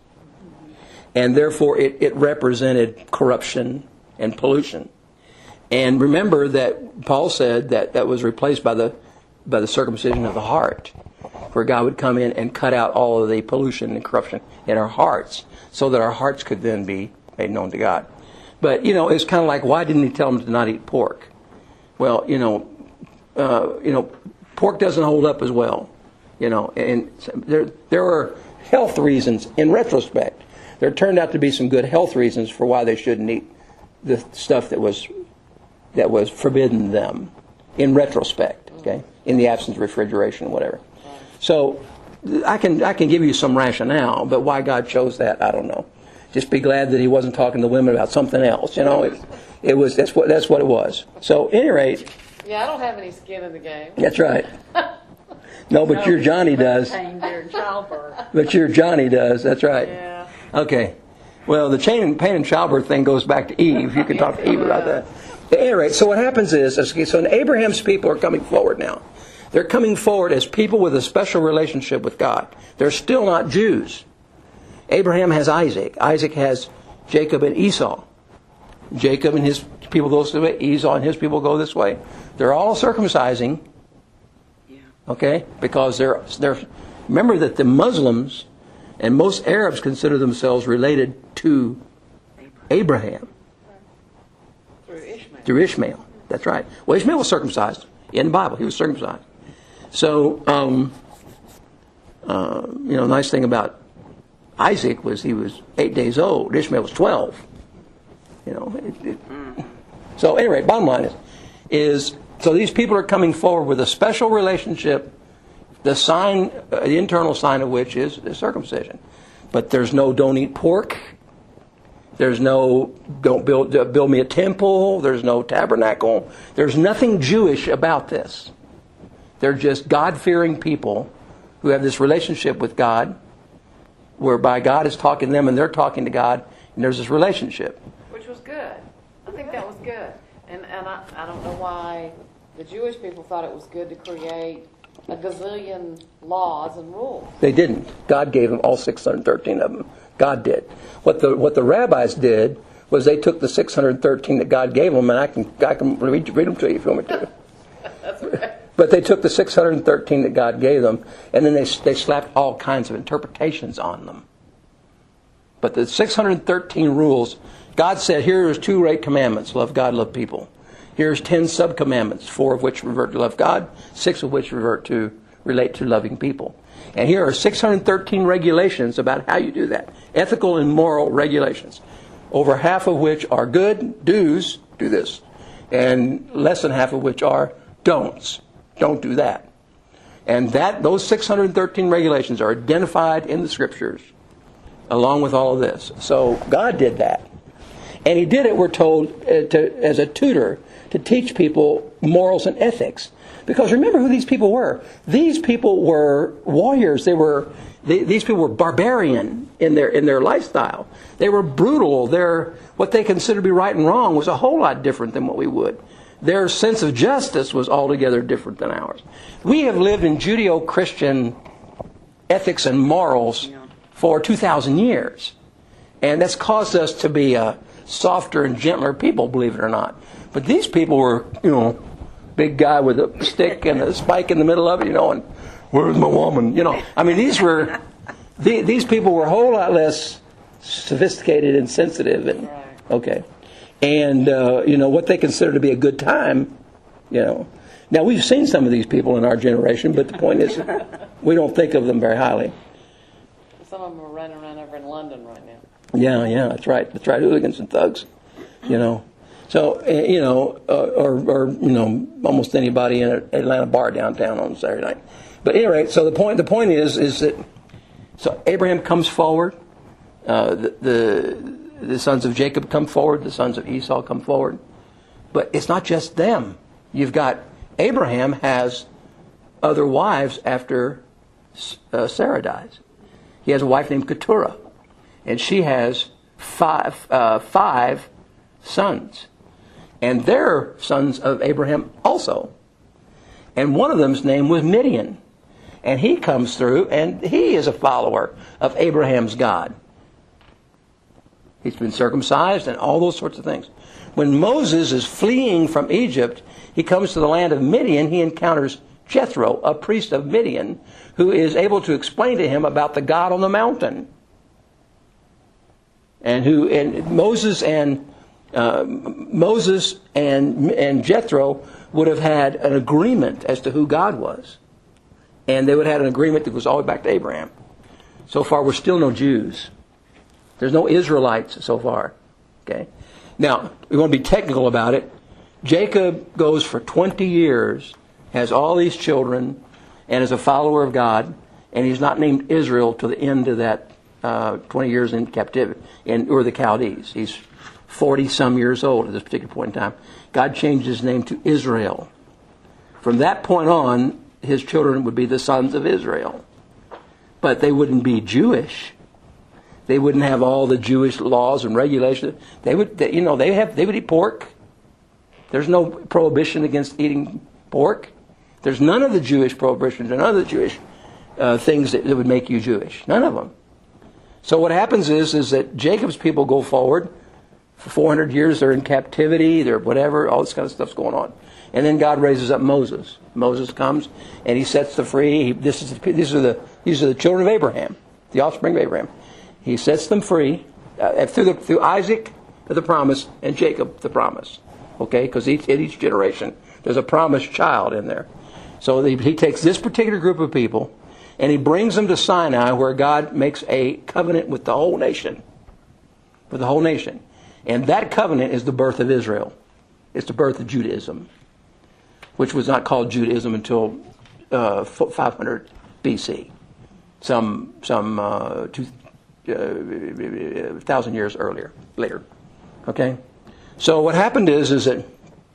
Speaker 1: and therefore it, it represented corruption and pollution. And remember that Paul said that that was replaced by the by the circumcision of the heart, where God would come in and cut out all of the pollution and corruption in our hearts, so that our hearts could then be made known to God. But you know, it's kind of like, why didn't he tell them to not eat pork? Well, you know, uh, you know, pork doesn't hold up as well. You know, and there there are health reasons. In retrospect, there turned out to be some good health reasons for why they shouldn't eat the stuff that was that was forbidden them. In retrospect, okay, in the absence of refrigeration, whatever. So, I can I can give you some rationale, but why God chose that, I don't know. Just be glad that He wasn't talking to women about something else. You know, it, it was that's what that's what it was. So, at any rate,
Speaker 3: Yeah, I don't have any skin in the game.
Speaker 1: that's right. No, but your Johnny does.
Speaker 4: Pain during childbirth.
Speaker 1: But your Johnny does. That's right.
Speaker 4: Yeah.
Speaker 1: Okay. Well, the chain and pain and childbirth thing goes back to Eve. You can talk to Eve about that. At any rate, so what happens is, okay, so Abraham's people are coming forward now. They're coming forward as people with a special relationship with God. They're still not Jews. Abraham has Isaac. Isaac has Jacob and Esau. Jacob and his people go this way. Esau and his people go this way. They're all circumcising. Okay, because they're they're. Remember that the Muslims and most Arabs consider themselves related to Abraham
Speaker 3: Through Ishmael.
Speaker 1: through Ishmael. That's right. Well, Ishmael was circumcised in the Bible. He was circumcised. So, um, uh, you know, nice thing about Isaac was he was eight days old. Ishmael was twelve. You know. It, it, so, anyway, bottom line is, is so these people are coming forward with a special relationship. The sign, uh, the internal sign of which is, is circumcision. But there's no don't eat pork. There's no don't build uh, build me a temple. There's no tabernacle. There's nothing Jewish about this. They're just God-fearing people who have this relationship with God, whereby God is talking to them and they're talking to God, and there's this relationship.
Speaker 3: Which was good. I think that was good. And and I, I don't know why the Jewish people thought it was good to create a gazillion laws and rules.
Speaker 1: They didn't. God gave them all six hundred thirteen of them. God did. What the what the rabbis did was they took the six hundred thirteen that God gave them, and I can I can read, read them to you if you want me to.
Speaker 3: That's okay.
Speaker 1: But they took the six hundred thirteen that God gave them, and then they they slapped all kinds of interpretations on them. But the six hundred thirteen rules, God said, here's two great commandments: love God, love people. Here's ten sub-commandments, four of which revert to love God, six of which revert to relate to loving people. And here are six hundred thirteen regulations about how you do that. Ethical and moral regulations. Over half of which are good, do's, do this. And less than half of which are don'ts, don't do that. And that those six hundred thirteen regulations are identified in the Scriptures along with all of this. So God did that. And He did it, we're told, uh, to, as a tutor to teach people morals and ethics. Because remember who these people were. These people were warriors. They were they, these people were barbarian in their in their lifestyle. They were brutal. Their what they considered to be right and wrong was a whole lot different than what we would. Their sense of justice was altogether different than ours. We have lived in Judeo-Christian ethics and morals for two thousand years. And that's caused us to be a softer and gentler people, believe it or not. But these people were, you know, big guy with a stick and a spike in the middle of it, you know, and where's my woman? You know, I mean, these were, the, these people were a whole lot less sophisticated and sensitive. And okay. And, uh, you know, what they consider to be a good time, you know. Now, we've seen some of these people in our generation, but the point is, we don't think of them very highly.
Speaker 3: Some of them are running around over in London right now.
Speaker 1: Yeah, yeah, that's right. That's right. Hooligans and thugs, you know. So, uh, you know, uh, or, or, you know, almost anybody in an Atlanta bar downtown on Saturday night. But at any rate, so the point, the point is, is that, so Abraham comes forward, uh, the, the, the sons of Jacob come forward, the sons of Esau come forward. But it's not just them. You've got, Abraham has other wives after uh, Sarah dies. He has a wife named Keturah, and she has five, uh, five sons. And they're sons of Abraham also. And one of them's name was Midian. And he comes through, and he is a follower of Abraham's God. He's been circumcised and all those sorts of things. When Moses is fleeing from Egypt, he comes to the land of Midian. He encounters Jethro, a priest of Midian, who is able to explain to him about the God on the mountain. And who and Moses and uh, Moses and and Jethro would have had an agreement as to who God was, and they would have had an agreement that goes all the way back to Abraham. So far, we're still no Jews. There's no Israelites so far. Okay. Now we want to be technical about it. Jacob goes for twenty years, has all these children, and is a follower of God, and he's not named Israel till the end of that uh, twenty years in captivity in Ur the Chaldees. He's forty some years old at this particular point in time. God changed his name to Israel. From that point on, his children would be the sons of Israel, but they wouldn't be Jewish. They wouldn't have all the Jewish laws and regulations. They would, they, you know, they have they would eat pork. There's no prohibition against eating pork. There's none of the Jewish prohibitions and none of the Jewish uh, things that, that would make you Jewish. None of them. So what happens is, is that Jacob's people go forward. For four hundred years they're in captivity, they're whatever, all this kind of stuff's going on. And then God raises up Moses. Moses comes and he sets them free. He, this is the, these are the these are the children of Abraham, the offspring of Abraham. He sets them free uh, through the, through Isaac, the promise, and Jacob, the promise. Okay, because each in each generation there's a promised child in there. So he, he takes this particular group of people and he brings them to Sinai, where God makes a covenant with the whole nation, with the whole nation. And that covenant is the birth of Israel. It's the birth of Judaism, which was not called Judaism until uh, five hundred B C, some some uh, two uh, thousand years earlier, later. Okay, so what happened is is that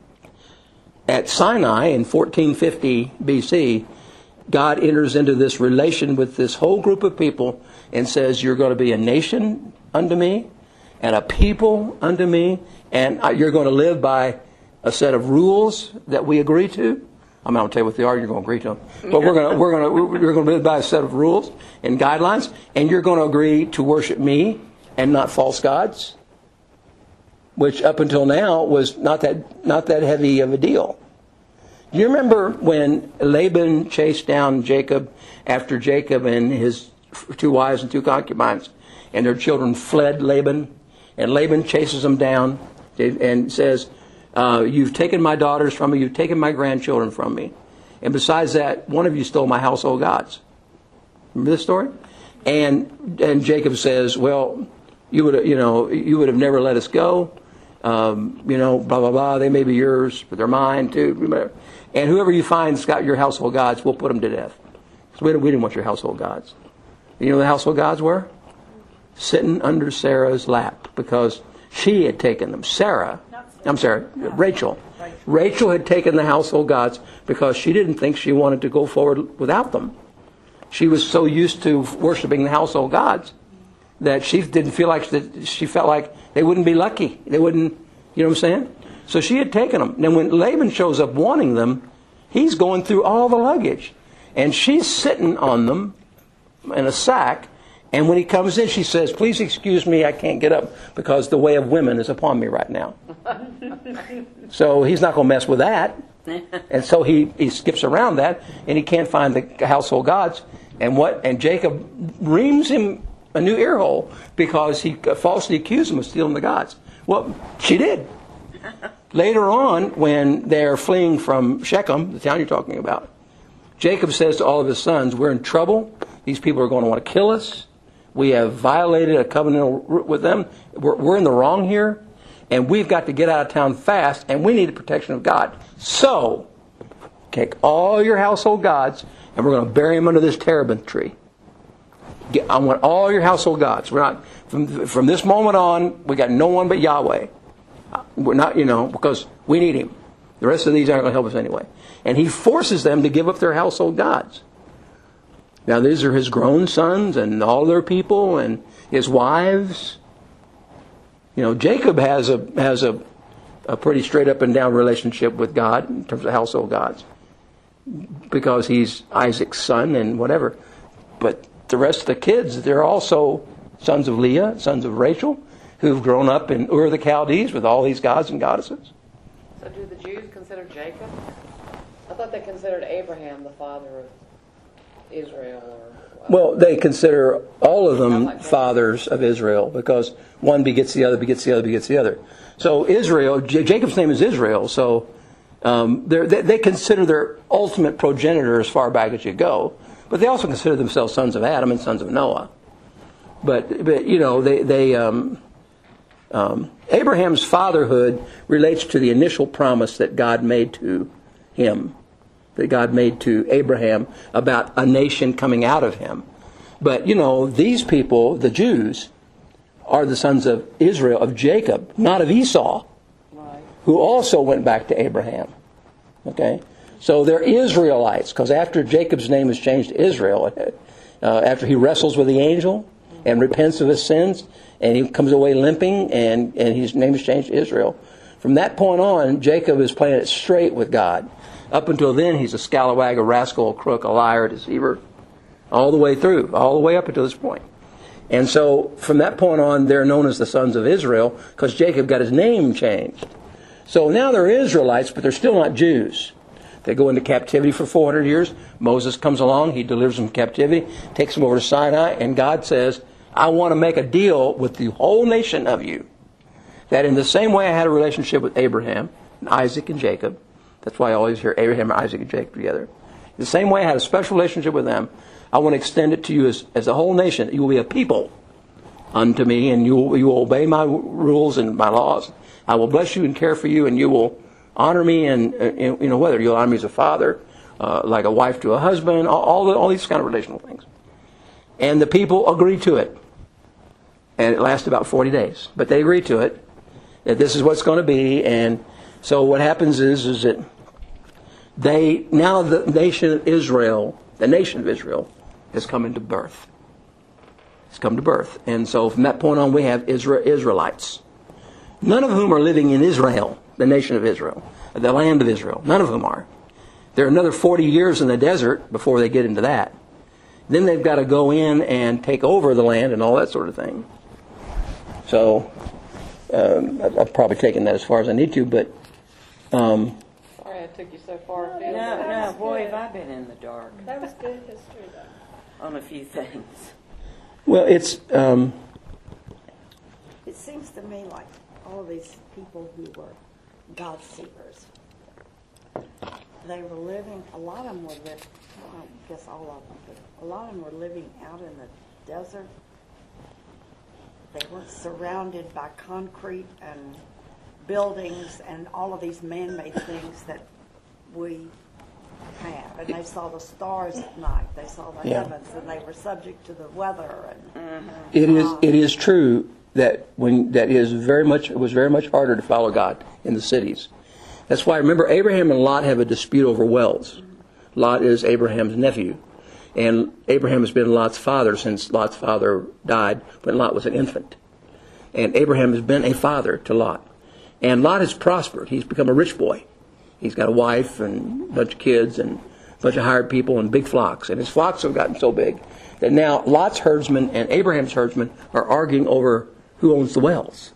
Speaker 1: at Sinai in fourteen fifty B C, God enters into this relation with this whole group of people and says, "You're going to be a nation unto me, and a people unto me, and you're going to live by a set of rules that we agree to, I'm not going to tell you what they are. You're going to agree to them. But we're going to we're going to we're going to live by a set of rules and guidelines, and you're going to agree to worship me and not false gods, which up until now was not that not that heavy of a deal. Do you remember when Laban chased down Jacob after Jacob and his two wives and two concubines, and their children fled Laban, and Laban chases them down and says, Uh, you've taken my daughters from me. You've taken my grandchildren from me. And besides that, one of you stole my household gods. Remember this story? And and Jacob says, well, you would you know you would have never let us go. Um, you know, blah blah blah. They may be yours, but they're mine too. And whoever you find's got your household gods, we'll put them to death. So we didn't, we didn't want your household gods. You know what the household gods were? Sitting under Sarah's lap, because she had taken them. Sarah. I'm sorry, Rachel. Rachel had taken the household gods because she didn't think she wanted to go forward without them. She was so used to worshiping the household gods that she didn't feel like that. She felt like they wouldn't be lucky. They wouldn't, you know what I'm saying? So she had taken them. Now when Laban shows up wanting them, he's going through all the luggage, and she's sitting on them in a sack. And when he comes in, she says, please excuse me, I can't get up because the way of women is upon me right now. So he's not going to mess with that. And so he, he skips around that, and he can't find the household gods. And what? And Jacob reams him a new ear hole because he falsely accused him of stealing the gods. Well, she did. Later on, when they're fleeing from Shechem, the town you're talking about, Jacob says to all of his sons, we're in trouble. These people are going to want to kill us. We have violated a covenant with them. We're, we're in the wrong here. And we've got to get out of town fast. And we need the protection of God. So, take all your household gods, and we're going to bury them under this terebinth tree. Get, I want all your household gods. We're not from, from this moment on, we got no one but Yahweh. We're not, you know, because we need Him. The rest of these aren't going to help us anyway. And he forces them to give up their household gods. Now, these are his grown sons and all their people and his wives. You know, Jacob has a has a, a pretty straight up and down relationship with God in terms of household gods, because he's Isaac's son and whatever. But the rest of the kids, they're also sons of Leah, sons of Rachel, who've grown up in Ur of the Chaldees with all these gods and goddesses.
Speaker 3: So do the Jews consider Jacob? I thought they considered Abraham the father of Israel. Or,
Speaker 1: well, they consider all of them fathers of Israel, because one begets the other, begets the other, begets the other. So Israel, J- Jacob's name is Israel, so um, they, they consider their ultimate progenitor as far back as you go. But they also consider themselves sons of Adam and sons of Noah. But, but you know, they... they um, um, Abraham's fatherhood relates to the initial promise that God made to him, that God made to Abraham about a nation coming out of him. But, you know, these people, the Jews, are the sons of Israel, of Jacob, not of Esau, right, who also went back to Abraham. Okay? So they're Israelites, because after Jacob's name is changed to Israel, uh, after he wrestles with the angel and repents of his sins, and he comes away limping, and, and his name is changed to Israel. From that point on, Jacob is playing it straight with God. Up until then, he's a scalawag, a rascal, a crook, a liar, a deceiver, all the way through, all the way up until this point. And so, from that point on, they're known as the sons of Israel, because Jacob got his name changed. So now they're Israelites, but they're still not Jews. They go into captivity for four hundred years. Moses comes along, he delivers them from captivity, takes them over to Sinai, and God says, I want to make a deal with the whole nation of you, that in the same way I had a relationship with Abraham, and Isaac, and Jacob, that's why I always hear Abraham, Isaac, and Jacob together. In the same way I had a special relationship with them, I want to extend it to you as, as a whole nation. You will be a people unto me, and you will, you will obey my rules and my laws. I will bless you and care for you, and you will honor me, and, and you know, whether you'll honor me as a father, uh, like a wife to a husband, all, all, the, all these kind of relational things. And the people agreed to it. And it lasted about forty days. But they agreed to it, that this is what's going to be. And so what happens is, is that they, now the nation of Israel, the nation of Israel, has come into birth. It's come to birth. And so from that point on, we have Israel, Israelites. None of whom are living in Israel, the nation of Israel, the land of Israel. None of whom are. They're another forty years in the desert before they get into that. Then they've got to go in and take over the land and all that sort of thing. So um, I've probably taken that as far as I need to, but um,
Speaker 3: Sorry I took you so far
Speaker 2: No,
Speaker 3: afield.
Speaker 6: No,
Speaker 2: that
Speaker 6: no,
Speaker 2: was
Speaker 6: boy,
Speaker 2: good.
Speaker 6: have I been in the dark
Speaker 2: That was good history, though.
Speaker 6: on a few things.
Speaker 1: well, it's um,
Speaker 5: It seems to me like all of these people who were God seekers, they were living, a lot of them were living, I guess all of them, but a lot of them were living out in the desert. They weren't surrounded by concrete and buildings and all of these man-made things that we have. And they saw the stars at night. They saw the
Speaker 1: Yeah.
Speaker 5: heavens, and they were subject to the weather. And
Speaker 1: it is
Speaker 5: uh,
Speaker 1: it is true that when that is very much it was very much harder to follow God in the cities. That's why remember Abraham and Lot have a dispute over wells. Lot is Abraham's nephew, and Abraham has been Lot's father since Lot's father died when Lot was an infant. And Abraham has been a father to Lot, and Lot has prospered. He's become a rich boy. He's got a wife and a bunch of kids and a bunch of hired people and big flocks. And his flocks have gotten so big that now Lot's herdsmen and Abraham's herdsmen are arguing over who owns the wells.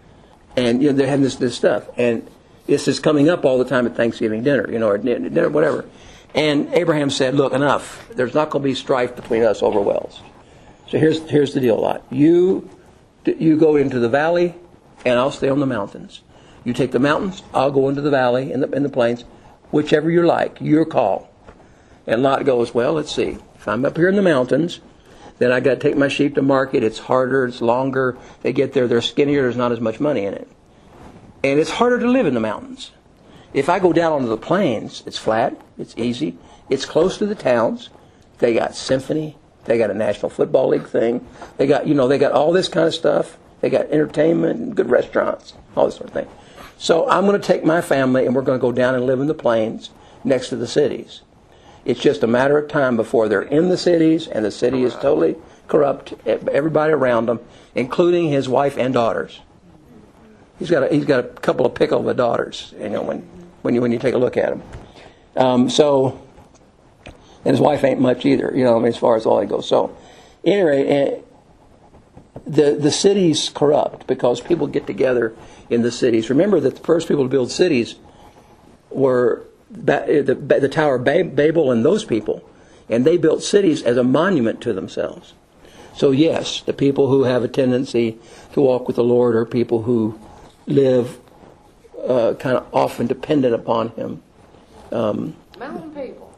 Speaker 1: And you know, they're having this, this stuff. And this is coming up all the time at Thanksgiving dinner, you know, or dinner, whatever. And Abraham said, look, enough. There's not going to be strife between us over wells. So here's here's the deal, Lot. You, you go into the valley, and I'll stay on the mountains. You take the mountains, I'll go into the valley and the, in the plains, whichever you like, your call. And Lot goes, well, let's see. If I'm up here in the mountains, then I got to take my sheep to market. It's harder, it's longer. They get there, they're skinnier, there's not as much money in it. And it's harder to live in the mountains. If I go down onto the plains, it's flat, it's easy, it's close to the towns. They got symphony, they got a National Football League thing. They got, you know, they got all this kind of stuff. They got entertainment and good restaurants, all this sort of thing. So I'm going to take my family and we're going to go down and live in the plains next to the cities. It's just a matter of time before they're in the cities and the city is totally corrupt, everybody around them, including his wife and daughters. He's got a, he's got a couple of pickle of daughters, you know, when when you when you take a look at him. Um, so, and his wife ain't much either, you know, I mean, as far as all that goes. So, anyway, the the cities corrupt because people get together in the cities. Remember that the first people to build cities were the, the, the Tower of Babel and those people. And they built cities as a monument to themselves. So yes, the people who have a tendency to walk with the Lord are people who live uh, kind of often dependent upon Him. Um,
Speaker 3: Mountain people.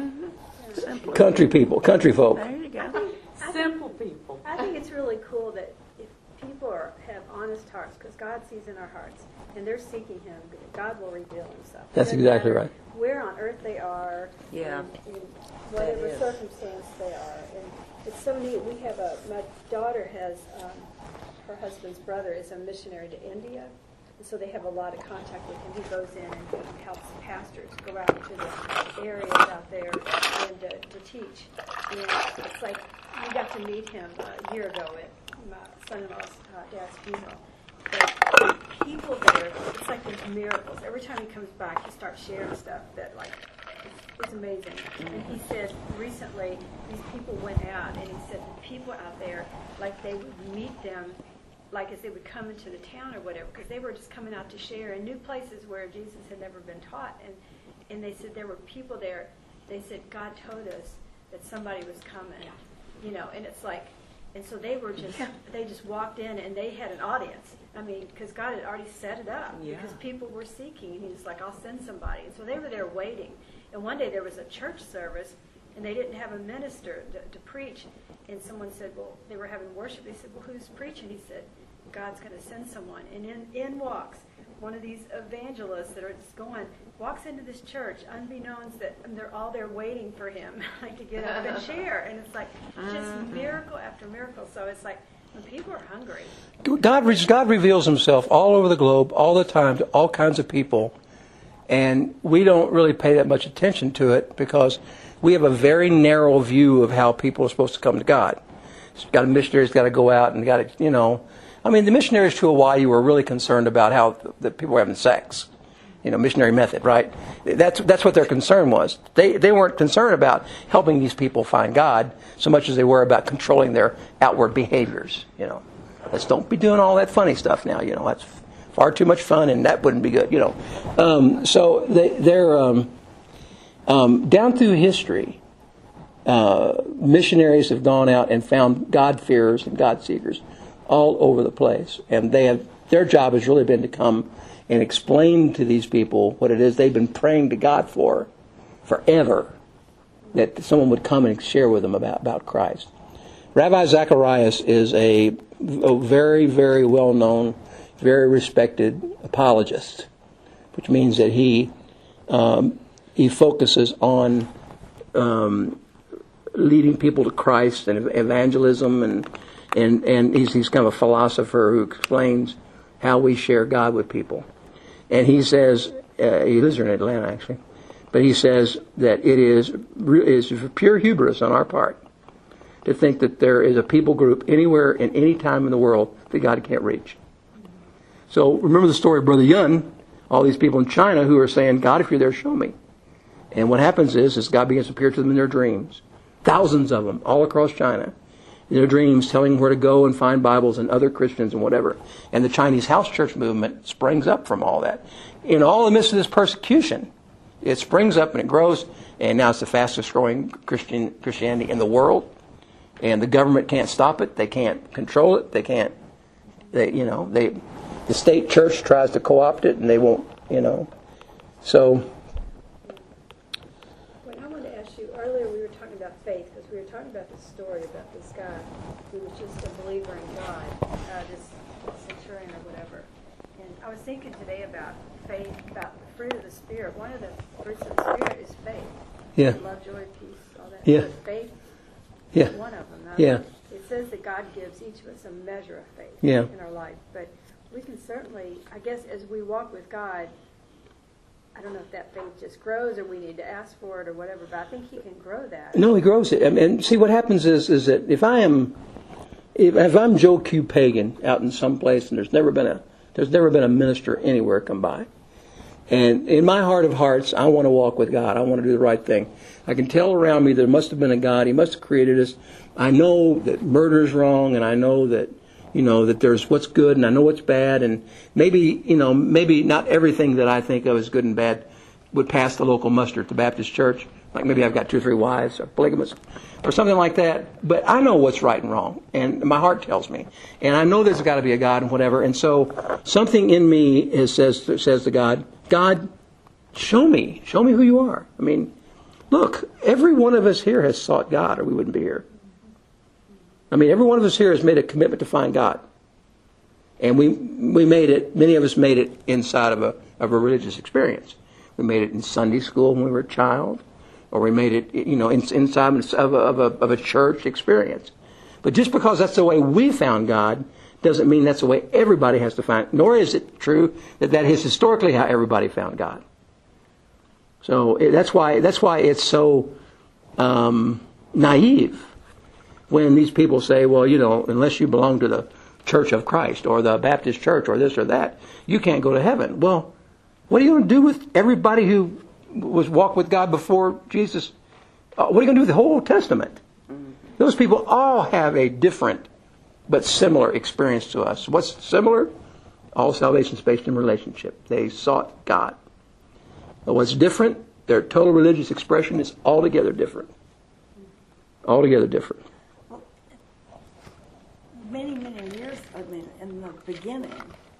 Speaker 1: country people, country folk.
Speaker 6: There you go.
Speaker 4: Simple people.
Speaker 2: I think it's really cool that if people are, have honest hearts, because God sees in our hearts, and they're seeking Him, God will reveal Himself.
Speaker 1: That's
Speaker 2: Doesn't
Speaker 1: exactly
Speaker 2: matter
Speaker 1: right.
Speaker 2: Where on earth they are,
Speaker 6: Yeah.
Speaker 2: in, in whatever
Speaker 6: is.
Speaker 2: circumstance they are, and it's so neat. We have a my daughter has um, her husband's brother is a missionary to India, and so they have a lot of contact with him. He goes in and he helps pastors go out to the areas out there and uh, to teach. And it's like we got to meet him a year ago at my son-in-law's uh, dad's funeral. But people there, it's like there's miracles. Every time he comes back, he starts sharing stuff that like it's, it's amazing. And he said recently these people went out, and he said the people out there, like they would meet them, like as they would come into the town or whatever, because they were just coming out to share in new places where Jesus had never been taught. And and they said there were people there. They said God told us that somebody was coming, you know. And it's like, and so they were just they just walked in and they had an audience. I mean, because God had already set it up.
Speaker 6: Yeah.
Speaker 2: Because people were seeking, and He was like, I'll send somebody. And so they were there waiting. And one day there was a church service, and they didn't have a minister to, to preach. And someone said, well, they were having worship. They said, well, who's preaching? He said, God's going to send someone. And in, in walks one of these evangelists that are just going, walks into this church, unbeknownst that and they're all there waiting for him, like to get up and share. And it's like just miracle after miracle. So it's like when people are hungry.
Speaker 1: God, re- God reveals Himself all over the globe, all the time, to all kinds of people. And we don't really pay that much attention to it because we have a very narrow view of how people are supposed to come to God. It's got a missionary's got to go out and got to, you know. I mean, the missionaries to Hawaii were really concerned about how the people were having sex. you know, missionary method, right? That's that's what their concern was. They they weren't concerned about helping these people find God so much as they were about controlling their outward behaviors. You know, let's don't be doing all that funny stuff now. You know, that's far too much fun, and that wouldn't be good. You know, um, so they they're um, um, down through history. Uh, missionaries have gone out and found God-fearers and God-seekers all over the place, and they have their job has really been to come and explain to these people what it is they've been praying to God for forever, that someone would come and share with them about, about Christ. Rabbi Zacharias is a, a very, very well-known, very respected apologist, which means that he um, he focuses on um, leading people to Christ and evangelism, and and and he's he's kind of a philosopher who explains how we share God with people. And he says, uh, he lives here in Atlanta actually, but he says that it is is pure hubris on our part to think that there is a people group anywhere in any time in the world that God can't reach. So remember the story of Brother Yun, all these people in China who are saying, God, if you're there, show me. And what happens is, is God begins to appear to them in their dreams. Thousands of them all across China. In their dreams, telling them where to go and find Bibles and other Christians and whatever. And the Chinese house church movement springs up from all that. In all the midst of this persecution, it springs up and it grows, and now it's the fastest growing Christian Christianity in the world. And the government can't stop it. They can't control it. They can't. They, you know, they. The state church tries to co-opt it, and they won't. You know, so.
Speaker 2: Well, I wanted to ask you earlier. We were talking about faith because we were talking about this story about this guy who was just a believer in God, uh, this centurion or whatever. And I was thinking today about faith, about the fruit of the Spirit. One of the fruits of the Spirit is faith.
Speaker 1: Yeah.
Speaker 2: Love, joy, peace, all that.
Speaker 1: Yeah.
Speaker 2: But faith.
Speaker 1: Yeah.
Speaker 2: One of them. Not
Speaker 1: Yeah.
Speaker 2: It says that God gives each of us a measure of faith
Speaker 1: Yeah.
Speaker 2: in our life. But we can certainly, I guess, as we walk with God, I don't know if that faith just grows or we need to ask for it or whatever, but I think He can grow that.
Speaker 1: No, he grows it. And, and see, what happens is, is that if I am, if, if I'm Joe Q. Pagan out in some place, and there's never been a, there's never been a minister anywhere come by, and in my heart of hearts, I want to walk with God. I want to do the right thing. I can tell around me there must have been a God. He must have created us. I know that murder is wrong, and I know that, you know, that there's what's good, and I know what's bad, and maybe, you know, maybe not everything that I think of as good and bad would pass the local muster at the Baptist church. Like maybe I've got two or three wives, or polygamous, or something like that. But I know what's right and wrong, and my heart tells me. And I know there's got to be a God and whatever. And so something in me is, says says to God, God, show me. Show me who you are. I mean, look, every one of us here has sought God, or we wouldn't be here. I mean, every one of us here has made a commitment to find God. And we we made it, many of us made it inside of a of a religious experience. We made it in Sunday school when we were a child, or we made it, you know, in, inside of a, of, a, of a church experience. But just because that's the way we found God doesn't mean that's the way everybody has to find. Nor is it true that that is historically how everybody found God. So it, that's why that's why it's so um, naive when these people say, well, you know, unless you belong to the Church of Christ or the Baptist Church or this or that, you can't go to heaven. Well, what are you going to do with everybody who was walked with God before Jesus? Uh, what are you going to do with the whole Old Testament? Those people all have a different but similar experience to us. What's similar? All salvation is based in relationship. They sought God. But what's different? Their total religious expression is altogether different. Altogether different.
Speaker 5: Many, many years, I mean, in the beginning,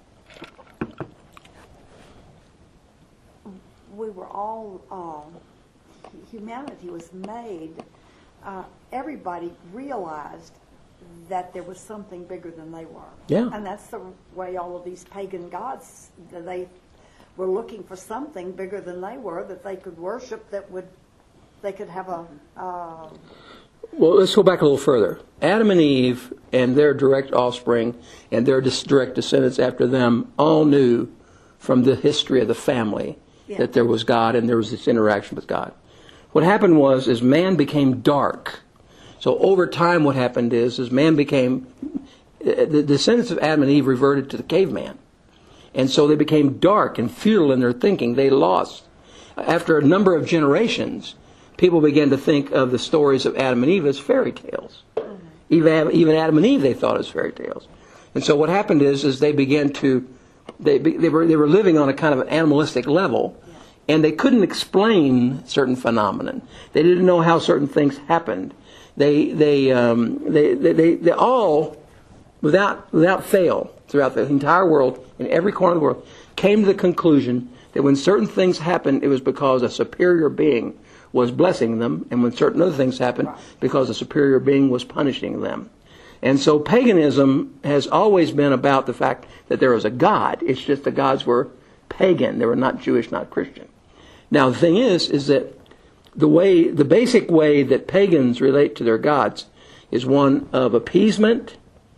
Speaker 5: we were all, uh, humanity was made, uh, everybody realized that there was something bigger than they were.
Speaker 1: Yeah.
Speaker 5: And that's the way all of these pagan gods, they were looking for something bigger than they were that they could worship, that would, they could have a... Uh,
Speaker 1: Well, let's go back a little further. Adam and Eve and their direct offspring and their direct descendants after them all knew from the history of the family
Speaker 5: yeah.
Speaker 1: that there was God and there was this interaction with God. What happened was, is man became dark. So over time what happened is, is man became, the descendants of Adam and Eve reverted to the caveman. And so they became dark and futile in their thinking. They lost. After a number of generations, people began to think of the stories of Adam and Eve as fairy tales. Even, even Adam and Eve they thought as fairy tales. And so what happened is, is they began to, they, they, were, they were living on a kind of an animalistic level, and they couldn't explain certain phenomenon. They didn't know how certain things happened. They, they, um, they, they, they, they all, without, without fail, throughout the entire world, in every corner of the world, came to the conclusion that when certain things happened, it was because a superior being was blessing them, and when certain other things happened, because a superior being was punishing them. And so paganism has always been about the fact that there was a God. It's just the gods were pagan. They were not Jewish, not Christian. Now the thing is, is that the way, the basic way that pagans relate to their gods is one of appeasement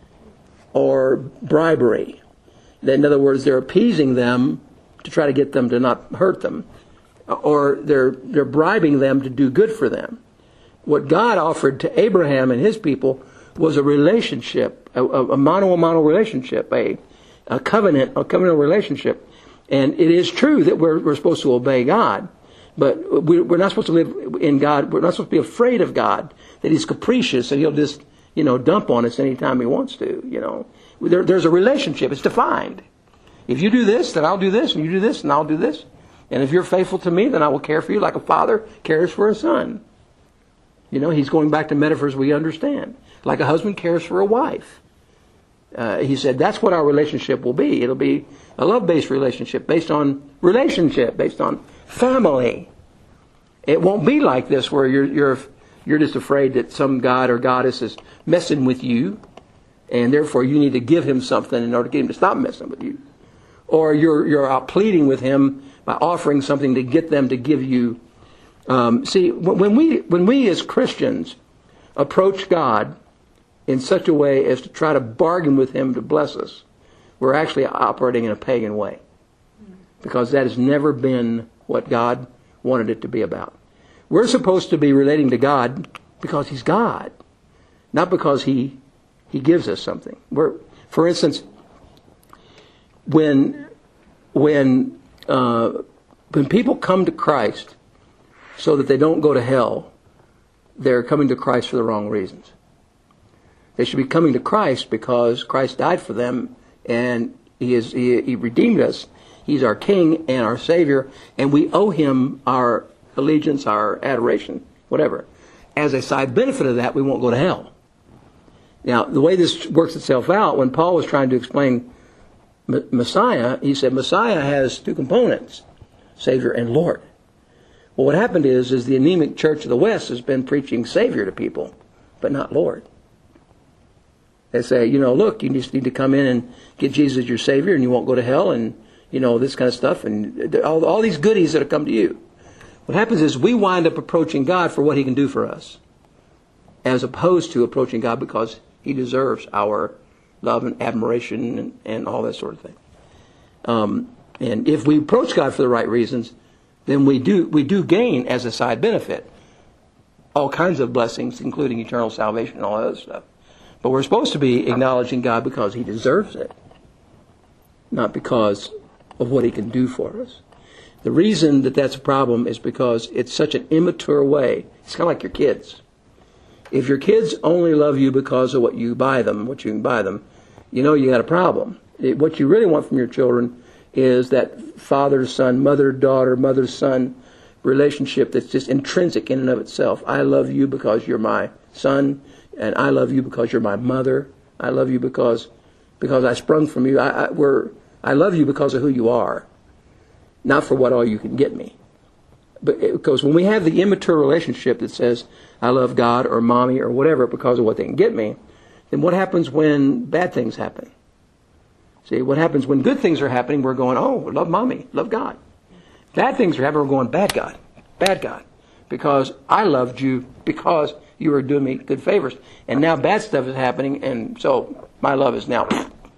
Speaker 1: or bribery. In other words, they're appeasing them to try to get them to not hurt them, or they're they're bribing them to do good for them. What God offered to Abraham and his people was a relationship, a, a mano a mano relationship, a, a covenant, a covenantal relationship. And it is true that we're we're supposed to obey God, but we, we're not supposed to live in God. We're not supposed to be afraid of God, that He's capricious and He'll just, you know, dump on us anytime He wants to. You know, there, there's a relationship. It's defined. If you do this, then I'll do this, and you do this, and I'll do this. And if you're faithful to me, then I will care for you like a father cares for a son. You know, he's going back to metaphors we understand. Like a husband cares for a wife. Uh, he said that's what our relationship will be. It'll be a love-based relationship based on relationship, based on family. It won't be like this where you're you're you're just afraid that some god or goddess is messing with you, and therefore you need to give him something in order to get him to stop messing with you. Or you're you're out pleading with him by offering something to get them to give you. Um, see, when we when we as Christians approach God in such a way as to try to bargain with Him to bless us, we're actually operating in a pagan way, because that has never been what God wanted it to be about. We're supposed to be relating to God because He's God, not because He He gives us something. We're, for instance, when when uh, when people come to Christ so that they don't go to hell, they're coming to Christ for the wrong reasons. They should be coming to Christ because Christ died for them, and He is He, he redeemed us. He's our King and our Savior, and we owe Him our allegiance, our adoration, whatever. As a side benefit of that, we won't go to hell. Now, the way this works itself out, when Paul was trying to explain M- Messiah, he said Messiah has two components, Savior and Lord. Well, what happened is, is the anemic church of the West has been preaching Savior to people, but not Lord. They say, you know, look, you just need to come in and get Jesus as your Savior and you won't go to hell, and, you know, this kind of stuff, and all, all these goodies that have come to you. What happens is we wind up approaching God for what He can do for us, as opposed to approaching God because He deserves our love and admiration and, and all that sort of thing. Um, and if we approach God for the right reasons, then we do we do gain as a side benefit all kinds of blessings, including eternal salvation and all that other stuff. But we're supposed to be acknowledging God because He deserves it, not because of what He can do for us. The reason that that's a problem is because it's such an immature way. It's kind of like your kids. If your kids only love you because of what you buy them, what you can buy them, you know you got a problem. It, what you really want from your children is that father-son, mother-daughter, mother-son relationship that's just intrinsic in and of itself. I love you because you're my son, and I love you because you're my mother. I love you because because I sprung from you. I, I, we're, I love you because of who you are, not for what all you can get me. But it, because when we have the immature relationship that says, I love God or mommy or whatever because of what they can get me, then what happens when bad things happen? See, what happens when good things are happening, we're going, oh, love mommy, love God. Bad things are happening, we're going, bad God, bad God. Because I loved you because you were doing me good favors. And now bad stuff is happening, and so my love is now.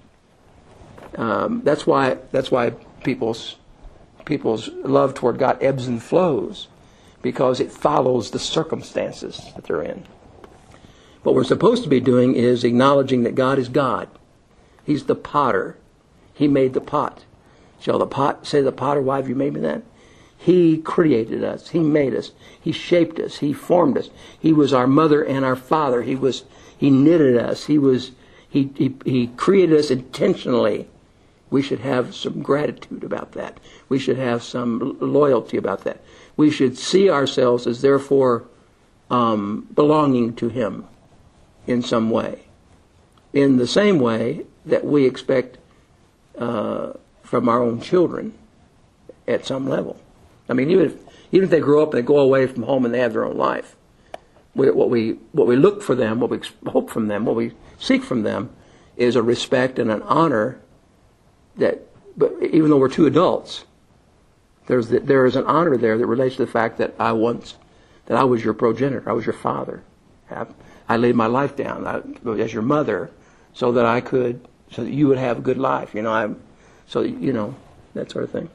Speaker 1: Um, that's why that's why people's people's love toward God ebbs and flows, because it follows the circumstances that they're in. What we're supposed to be doing is acknowledging that God is God. He's the potter. He made the pot. Shall the pot say to the potter, why have you made me that? He created us. He made us. He shaped us. He formed us. He was our mother and our father. He was. He knitted us. He was. He he, he created us intentionally. We should have some gratitude about that. We should have some loyalty about that. We should see ourselves as therefore um, belonging to Him in some way. In the same way that we expect uh, from our own children at some level. I mean, even if even if they grow up and they go away from home and they have their own life, what we what we look for them, what we hope from them, what we seek from them, is a respect and an honor. That, but even though we're two adults, there's the, there is an honor there that relates to the fact that I once, that I was your progenitor, I was your father. I, I laid my life down I, as your mother, so that I could, so that you would have a good life. You know, I'm, so you know that sort of thing.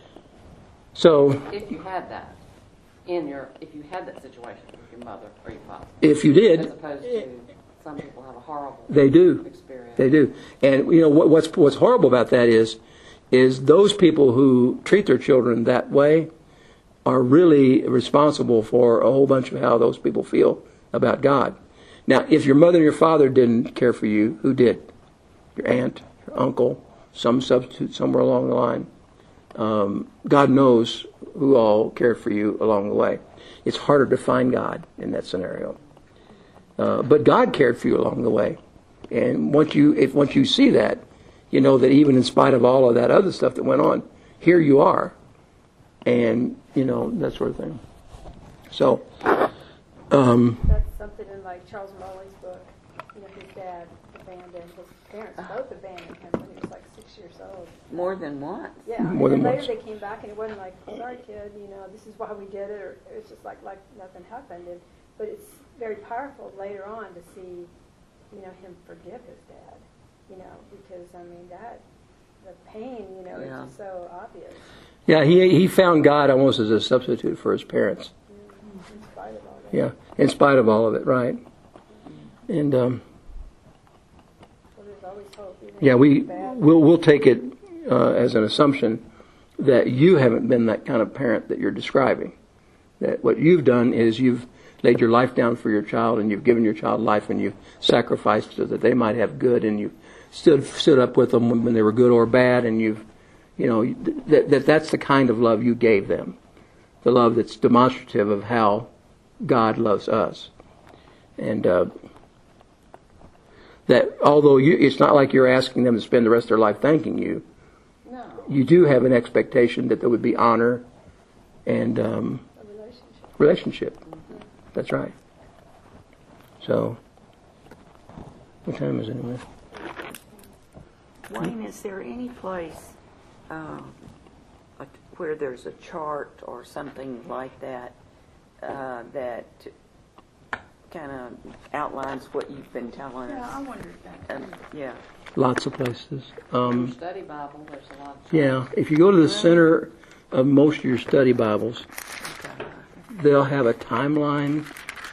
Speaker 1: So,
Speaker 3: If you had that in your, if you had that situation with your mother or your father,
Speaker 1: if you did,
Speaker 3: as opposed to some people have a horrible
Speaker 1: they do.
Speaker 3: experience.
Speaker 1: They do. And you know what, what's what's horrible about that is is those people who treat their children that way are really responsible for a whole bunch of how those people feel about God. Now, if your mother and your father didn't care for you, who did? Your aunt, your uncle, some substitute somewhere along the line. Um, God knows who all cared for you along the way. It's harder to find God in that scenario. Uh, but God cared for you along the way. And once you if once you see that, you know that even in spite of all of that other stuff that went on, here you are. And, you know, that sort of thing. So, um,
Speaker 2: That's something in like Charles Morley's book. You know, his dad abandoned, his parents both abandoned him when he was like six years old.
Speaker 6: More than once.
Speaker 2: Yeah,
Speaker 1: More
Speaker 2: and
Speaker 1: than
Speaker 2: later
Speaker 1: once.
Speaker 2: they came back and it wasn't like, sorry kid, you know, this is why we did it, or it was just like like nothing happened. And, but it's very powerful later on to see, you know, him forgive his dad, you know, because I mean that, the pain, you know,
Speaker 6: Yeah.
Speaker 2: is just so obvious
Speaker 1: yeah, he he found God almost as a substitute for his parents.
Speaker 2: in spite of all that.
Speaker 1: Yeah, in spite of all of it, right? And um,
Speaker 2: So there's always hope. even
Speaker 1: yeah,
Speaker 2: if
Speaker 1: we
Speaker 2: it's bad.
Speaker 1: we'll we'll take it uh, as an assumption that you haven't been that kind of parent that you're describing. That what you've done is you've laid your life down for your child, and you've given your child life, and you've sacrificed so that they might have good, and you stood stood up with them when, when they were good or bad, and you've, you know, that, that that's the kind of love you gave them, the love that's demonstrative of how God loves us, and uh, that although you, it's not like you're asking them to spend the rest of their life thanking you.
Speaker 3: No.
Speaker 1: You do have an expectation that there would be honor and um,
Speaker 2: A relationship.
Speaker 1: relationship. That's right. So, what time is it anyway?
Speaker 6: Wayne, is there any place uh, like where there's a chart or something like that uh, that kind of outlines what you've been telling
Speaker 4: Yeah, I
Speaker 6: us?
Speaker 4: wondered that.
Speaker 6: Um, yeah.
Speaker 1: Lots of places.
Speaker 3: Your
Speaker 1: Um,
Speaker 3: study Bible, there's a lot of
Speaker 1: yeah, if you go to the center of most of your study Bibles, they'll have a timeline.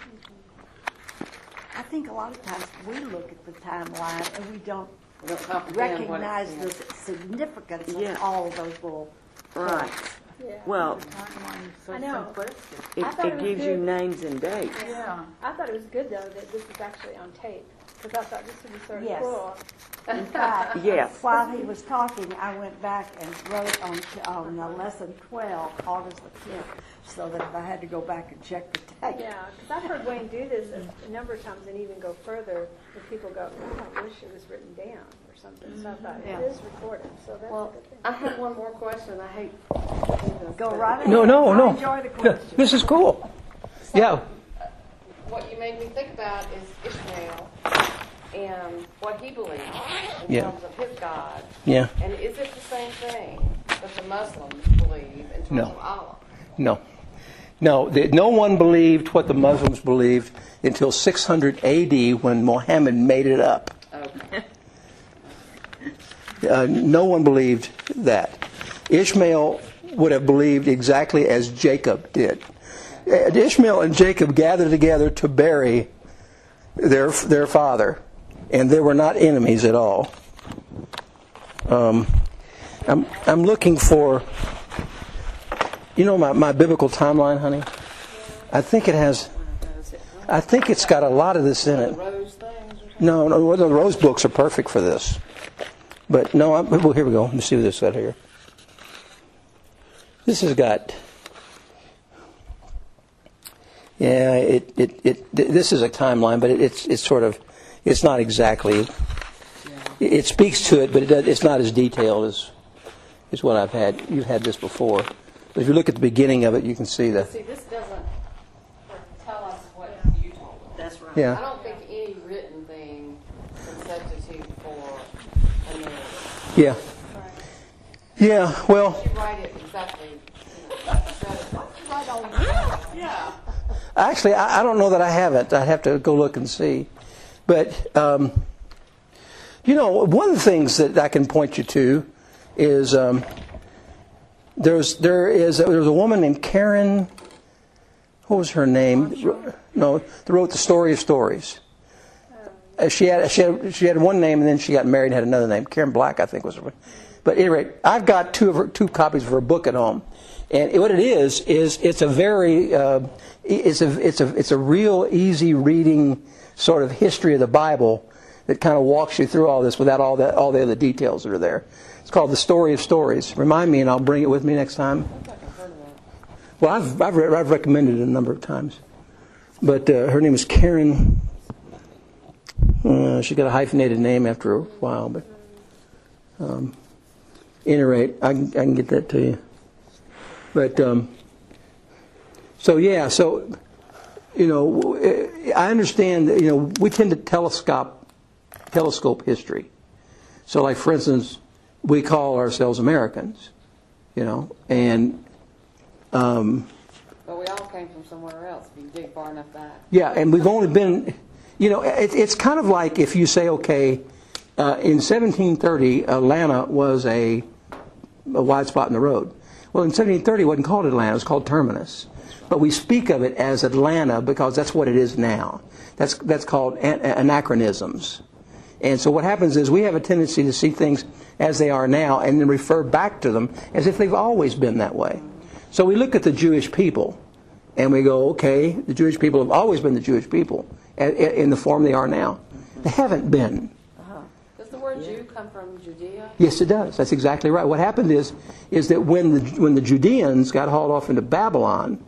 Speaker 5: I think a lot of times we look at the timeline and we don't
Speaker 3: We don't comprehend what it
Speaker 5: recognize
Speaker 3: is.
Speaker 5: the significance
Speaker 6: Yeah.
Speaker 5: of all those little
Speaker 6: Right.
Speaker 2: Yeah.
Speaker 6: Well,
Speaker 4: So
Speaker 2: I know.
Speaker 4: simplistic.
Speaker 6: it,
Speaker 2: I thought it
Speaker 6: it
Speaker 2: was
Speaker 6: gives you
Speaker 2: good.
Speaker 6: names and dates.
Speaker 4: Yeah.
Speaker 2: I thought it was good though that this is actually on tape, because I thought this would be sort of
Speaker 5: Yes.
Speaker 2: cool.
Speaker 5: In fact,
Speaker 6: Yes.
Speaker 5: while he was talking, I went back and wrote on, on the lesson twelve, August the tenth, so that if I had to go back and check the tape.
Speaker 2: Yeah, because I've heard Wayne do this a, a number of times and even go further, where people go, oh, I wish it was written down or something. So I thought,
Speaker 5: Yeah.
Speaker 2: it is recorded, so that's a
Speaker 3: Well,
Speaker 2: good thing.
Speaker 3: I have one more question. I hate.
Speaker 5: Go right ahead.
Speaker 1: No, no,
Speaker 5: I
Speaker 1: no.
Speaker 5: enjoy the question.
Speaker 1: This is cool. Yeah.
Speaker 3: What you made me think about is Ishmael and what he believes in
Speaker 1: Yeah.
Speaker 3: terms of his God.
Speaker 1: Yeah.
Speaker 3: And is it the same thing that the Muslims believe in terms
Speaker 1: No.
Speaker 3: of Allah?
Speaker 1: No. No, the, no one believed what the Muslims believed until six hundred A D when Muhammad made it up.
Speaker 3: Okay.
Speaker 1: Uh, no one believed that. Ishmael would have believed exactly as Jacob did. And Ishmael and Jacob gathered together to bury their their father, and they were not enemies at all. Um, I'm I'm looking for, you know, my, my biblical timeline, honey. I think it has. I think it's got a lot of this in it.
Speaker 3: Rose things or something?
Speaker 1: No, no, the Rose books are perfect for this. But no, I'm, well, here we go. Let me see what this got here. This has got. Yeah, it, it, it this is a timeline, but it, it's it's sort of it's not exactly. It, it speaks to it, but it does, it's not as detailed as is what I've had. You've had this before. But if you look at the beginning of it, you can see the.
Speaker 3: See, this doesn't tell us what you told us.
Speaker 5: That's right.
Speaker 3: I
Speaker 1: Yeah.
Speaker 3: don't think any written thing can substitute for a narrative.
Speaker 1: Yeah. Yeah. Well.
Speaker 3: You write it exactly. You know, like you said, you write all the Yeah.
Speaker 1: Actually, I, I don't know that I haven't. I'd have to go look and see. But, um, you know, one of the things that I can point you to is um, there's there is there was a woman named Karen. What was her name? No, that wrote the Story of Stories. Uh, she had she had she had one name and then she got married and had another name. Karen Black, I think, was her. But at any rate, I've got two of her, two copies of her book at home, and what it is is it's a very uh, it's a it's a it's a real easy reading sort of history of the Bible that kind of walks you through all this without all that all the other details that are there. It's called The Story of Stories. Remind me, and I'll bring it with me next time. Well, I've I've, re- I've recommended it a number of times, but uh, her name is Karen. Uh, she got a hyphenated name after a while, but um, at any rate, I can, I can get that to you. But um, so yeah, so you know, I understand that, you know, we tend to telescope telescope history. So, like for instance, we call ourselves Americans, you know, and um,
Speaker 3: But we all came from somewhere else, if you dig far enough back.
Speaker 1: yeah, and we've only been, you know, it, it's kind of like if you say, okay, uh, in seventeen thirty, Atlanta was a, a wide spot in the road. Well, in seventeen thirty, it wasn't called Atlanta, it was called Terminus. But we speak of it as Atlanta because that's what it is now. That's that's called an- anachronisms. And so what happens is we have a tendency to see things as they are now and then refer back to them as if they've always been that way. So we look at the Jewish people and we go, okay, the Jewish people have always been the Jewish people in the form they are now. They haven't been.
Speaker 3: Does the word Jew come from Judea?
Speaker 1: Yes, it does. That's exactly right. What happened is is that when the when the Judeans got hauled off into Babylon,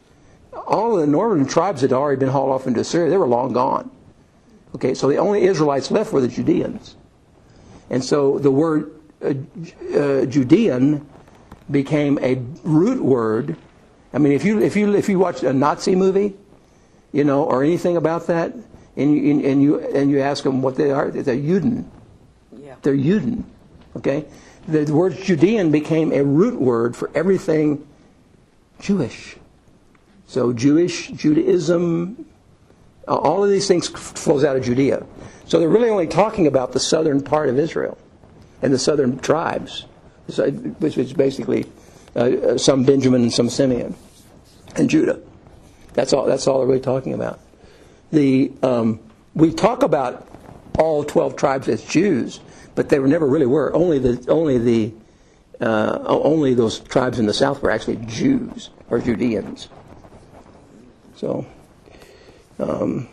Speaker 1: all of the northern tribes had already been hauled off into Assyria. They were long gone. Okay, so the only Israelites left were the Judeans. And so the word uh, uh, Judean became a root word. I mean, if you if you if you watch a Nazi movie, you know, or anything about that, and you and you and you ask them what they are, they're Juden.
Speaker 6: Yeah.
Speaker 1: They're Juden. Okay, the, the word Judean became a root word for everything Jewish. So Jewish, Judaism, all of these things flows out of Judea. So they're really only talking about the southern part of Israel and the southern tribes, which is basically uh, some Benjamin and some Simeon and Judah. That's all. That's all they're really talking about. The um, we talk about all twelve tribes as Jews, but they were never really were. Only the only the uh, only those tribes in the south were actually Jews or Judeans. So. Um,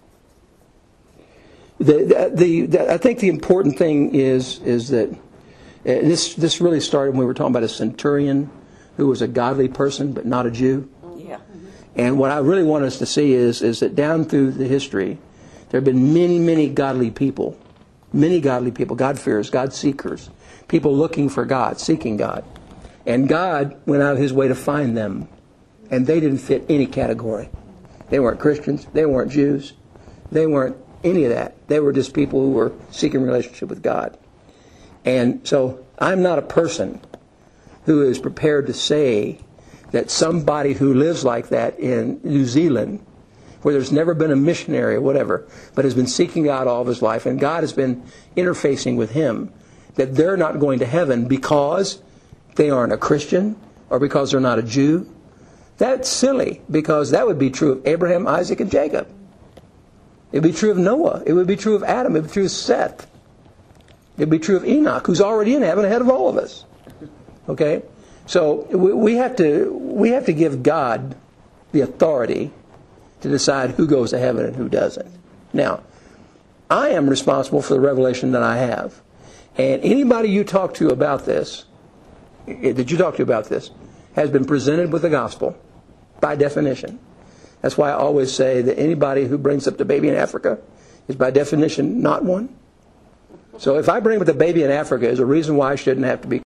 Speaker 1: the, the, the, I think the important thing is is that uh, this this really started when we were talking about a centurion who was a godly person but not a Jew.
Speaker 6: Yeah.
Speaker 1: And what I really want us to see is is that down through the history, there have been many, many godly people, many godly people, God-fearers, God-seekers, people looking for God, seeking God. And God went out of His way to find them, and they didn't fit any category. They weren't Christians. They weren't Jews. They weren't any of that. They were just people who were seeking a relationship with God. And so I'm not a person who is prepared to say that somebody who lives like that in New Zealand, where there's never been a missionary or whatever, but has been seeking God all of his life, and God has been interfacing with him, that they're not going to heaven because they aren't a Christian or because they're not a Jew. That's silly, because that would be true of Abraham, Isaac, and Jacob. It would be true of Noah. It would be true of Adam. It would be true of Seth. It would be true of Enoch, who's already in heaven ahead of all of us. Okay? So we, we have to we have to give God the authority to decide who goes to heaven and who doesn't. Now, I am responsible for the revelation that I have. And anybody you talk to about this, that you talk to about this, has been presented with the gospel by definition. That's why I always say that anybody who brings up the baby in Africa is by definition not one. So if I bring up the baby in Africa is a reason why I shouldn't have to be